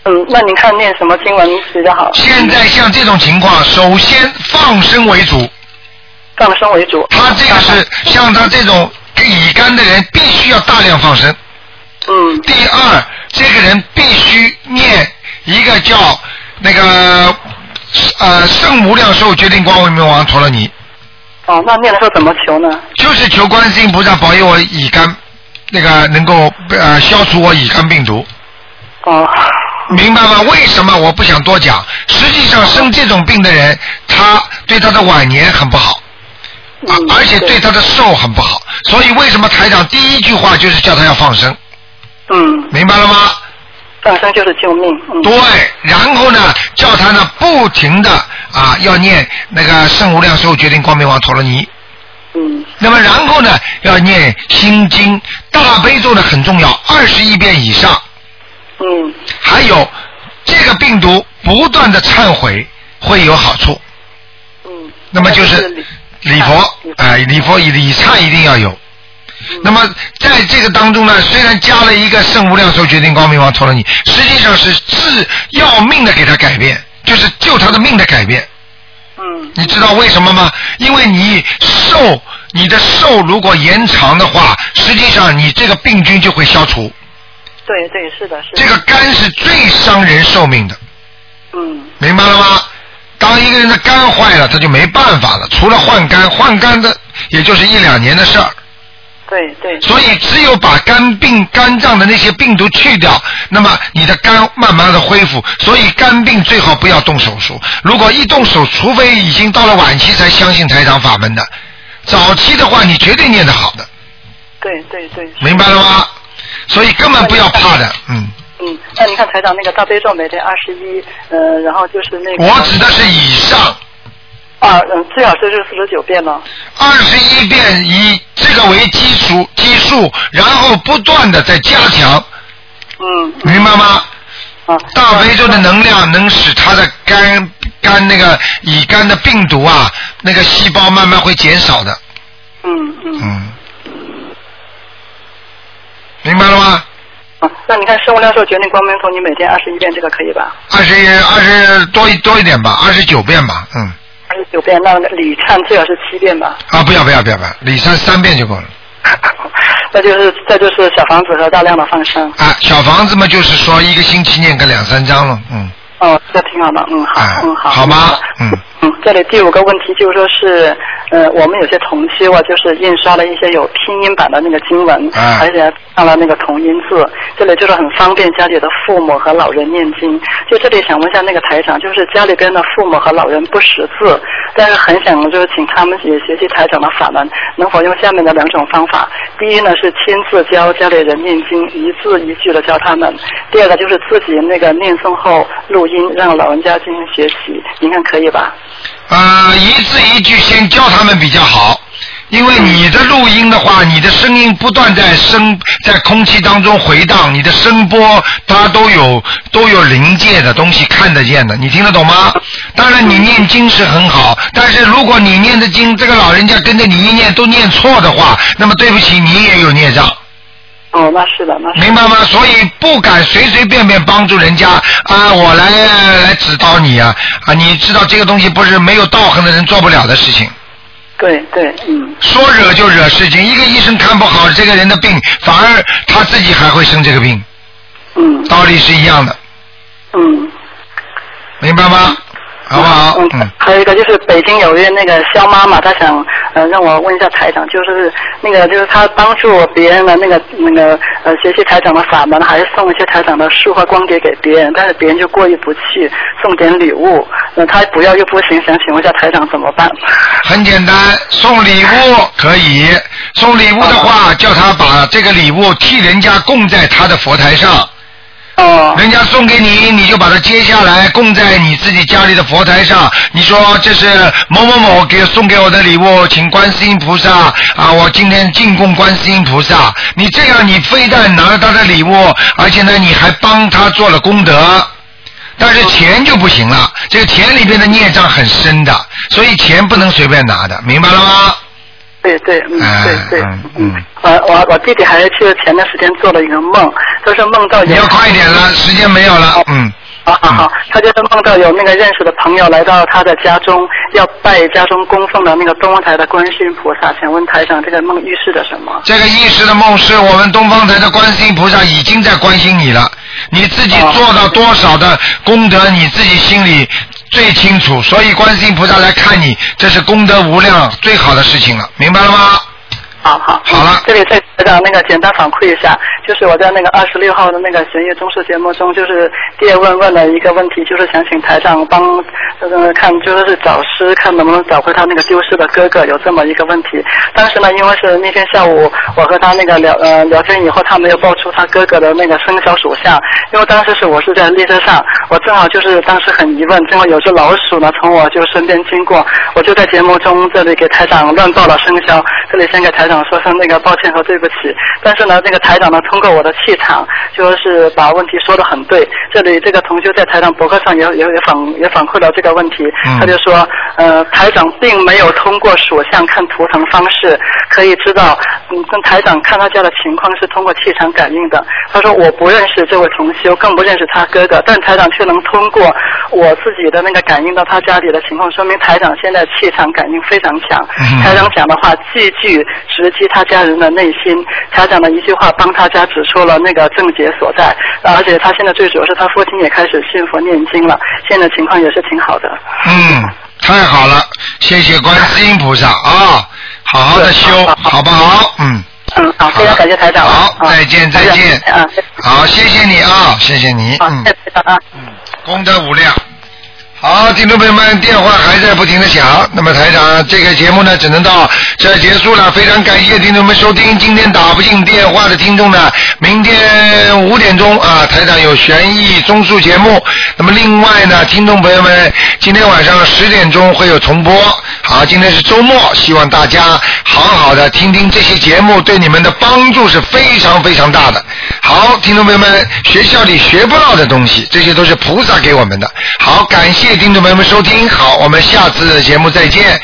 嗯，那您看念什么经文比较好？ 现在像这种情况，首先放生为主。 放生为主。 他这个是像他这种乙肝的人，必须要大量放生。 嗯。 第二，这个人必须念一个叫那个呃圣无量寿决定光明王陀罗尼。 哦，那念的时候怎么求呢？ 就是求观世音菩萨保佑我乙肝，那个能够呃消除我乙肝病毒。 哦。 明白吗？为什么我不想多讲？实际上生这种病的人，他对他的晚年很不好，啊，而且对他的寿很不好。所以为什么台长第一句话就是叫他要放生？ 嗯。 明白了吗？ 放生就是救命。嗯、 对，然后呢，叫他呢不停的啊要念那个圣无量寿决定光明王陀罗尼。 嗯。 那么然后呢，要念心经，大悲咒呢很重要，二十一遍以上。 嗯。 还有这个病毒不断的忏悔会有好处。 嗯。 那么就是礼佛，哎、呃，礼佛礼忏一定要有。嗯、那么在这个当中呢，虽然加了一个圣无量寿决定光明王陀罗尼，实际上是治要命的给他改变，就是救他的命的改变。 嗯。 你知道为什么吗？因为你寿，你的寿如果延长的话，实际上你这个病菌就会消除。 对对，是的，是的。 这个肝是最伤人寿命的。 嗯。 明白了吗？当一个人的肝坏了，他就没办法了，除了换肝，换肝的也就是一两年的事儿。 对对。 所以只有把肝病、肝脏的那些病毒去掉，那么你的肝慢慢的恢复。所以肝病最好不要动手术，如果一动手，除非已经到了晚期才相信台长法门的，早期的话你绝对念得好的。 对对对。 明白了吗？所以根本不要怕的，嗯。 嗯，那你看台长那个大悲咒每天二十一，呃，然后就是那个。 我指的是以上。 啊，嗯，最好是就四十九遍了。 二十一遍以这个为基础基数，然后不断的在加强。 嗯。 明白吗？ 啊。 大悲咒的能量能使他的肝肝那个乙肝的病毒啊，那个细胞慢慢会减少的。 嗯嗯。 嗯。明白了吗？ 啊，那你看圣无量寿决定光明咒，你每天二十一遍，这个可以吧？ 二十二十多一多一点吧，二十九遍吧，嗯。 二十九遍，那礼忏最好是七遍吧？ 啊，不要不要不要不要，礼忏三遍就够了。 那就是这就是小房子和大量的放生。 啊，小房子嘛，就是说一个星期念个两三张了，嗯。 哦，这挺好的，嗯好， 啊、 嗯好。 好吗？嗯。 嗯，这里第五个问题就是说是，呃，我们有些同修啊，就是印刷了一些有拼音版的那个经文， 啊、 而且上了那个同音字，这里就是很方便家里的父母和老人念经。就这里想问一下那个台长，就是家里边的父母和老人不识字，但是很想就是请他们也学习台长的法门，能否用下面的两种方法？第一呢是亲自教家里人念经，一字一句的教他们；第二个就是自己那个念诵后录音，让老人家进行学习。您看可以吧？ 呃，一字一句先教他们比较好，因为你的录音的话，你的声音不断在声在空气当中回荡，你的声波它都有都有临界的东西看得见的，你听得懂吗？当然你念经是很好，但是如果你念的经，这个老人家跟着你一念都念错的话，那么对不起，你也有孽障。 哦，那是的，那是的。 明白吗？所以不敢随随便便帮助人家啊！我来来指导你啊！啊，你知道这个东西不是没有道行的人做不了的事情。 对对，嗯。 说惹就惹事情，一个医生看不好这个人的病，反而他自己还会生这个病。 嗯。 道理是一样的。 嗯。 明白吗？好不好？ 嗯。嗯还有一个就是北京有一位那个肖妈妈，她想呃让我问一下台长，就是那个就是她帮助别人的那个那个呃学习台长的法门，还是送一些台长的书和光碟给别人，但是别人就过意不去，送点礼物，呃她不要又不行，想请问一下台长怎么办？ 很简单，送礼物可以，送礼物的话，叫他把这个礼物替人家供在他的佛台上。 哦， 人家送给你，你就把它接下来供在你自己家里的佛台上。你说这是某某某给送给我的礼物，请观世音菩萨啊，我今天进贡观世音菩萨。你这样，你非但拿了他的礼物，而且呢，你还帮他做了功德。但是钱就不行了，这个钱里边的孽障很深的，所以钱不能随便拿的，明白了吗？ 对对，嗯，对对，嗯，我我我弟弟还去前段时间做了一个梦，就是梦到你要快一点了，时间没有了，嗯。 好好好，他就是梦到有那个认识的朋友来到他的家中，要拜家中供奉的那个东方台的观世音菩萨。请问台长，这个梦预示着什么？ 这个预示的梦是我们东方台的观世音菩萨已经在关心你了，你自己做到多少的功德，你自己心里最清楚，所以观世音菩萨来看你，这是功德无量最好的事情了，明白了吗？ 好好好了， 这里再台长那个简单反馈一下，就是我在那个二十六号的那个玄学综述节目中，就是叶问问了一个问题，就是想请台长帮呃看，就是找师看能不能找回他那个丢失的哥哥，有这么一个问题。当时呢，因为是那天下午我和他那个聊呃聊天以后，他没有报出他哥哥的那个生肖属相，因为当时是我是在列车上，我正好就是当时很疑问，正好有只老鼠呢从我就身边经过，我就在节目中这里给台长乱报了生肖，这里先给台长说声那个抱歉和对不起。但是呢，这个台长呢通过我的气场，就是把问题说得很对。这里这个同学在台长博客上也也也反也反馈了这个问题，嗯、他就说，呃，台长并没有通过属相看图腾方式可以知道，嗯，跟台长看他家的情况是通过气场感应的。他说我不认识这位同修，更不认识他哥哥，但台长却能通过我自己的那个感应到他家里的情况，说明台长现在气场感应非常强。嗯、台长讲的话句句直击他家人的内心，台长的一句话帮他家指出了那个症结所在，而且他现在最主要是他父亲也开始信佛念经了，现在情况也是挺好的。 嗯，太好了，谢谢观世音菩萨啊，好好的修，好不好？嗯。 嗯，好，非常感谢台长。 好，再见再见。啊，好，谢谢你啊，谢谢你。嗯。 谢谢台长啊。 嗯，功德无量。好，听众朋友们，电话还在不停的响。那么台长，这个节目呢，只能到这结束了。非常感谢听众们收听。今天打不进电话的听众呢，明天五点钟啊，台长有悬疑综述节目。那么另外呢，听众朋友们，今天晚上十点钟会有重播。好，今天是周末，希望大家好好的听听这些节目，对你们的帮助是非常非常大的。好，听众朋友们，学校里学不到的东西，这些都是菩萨给我们的。好，感谢听众朋友们收听，好，我们下次节目再见。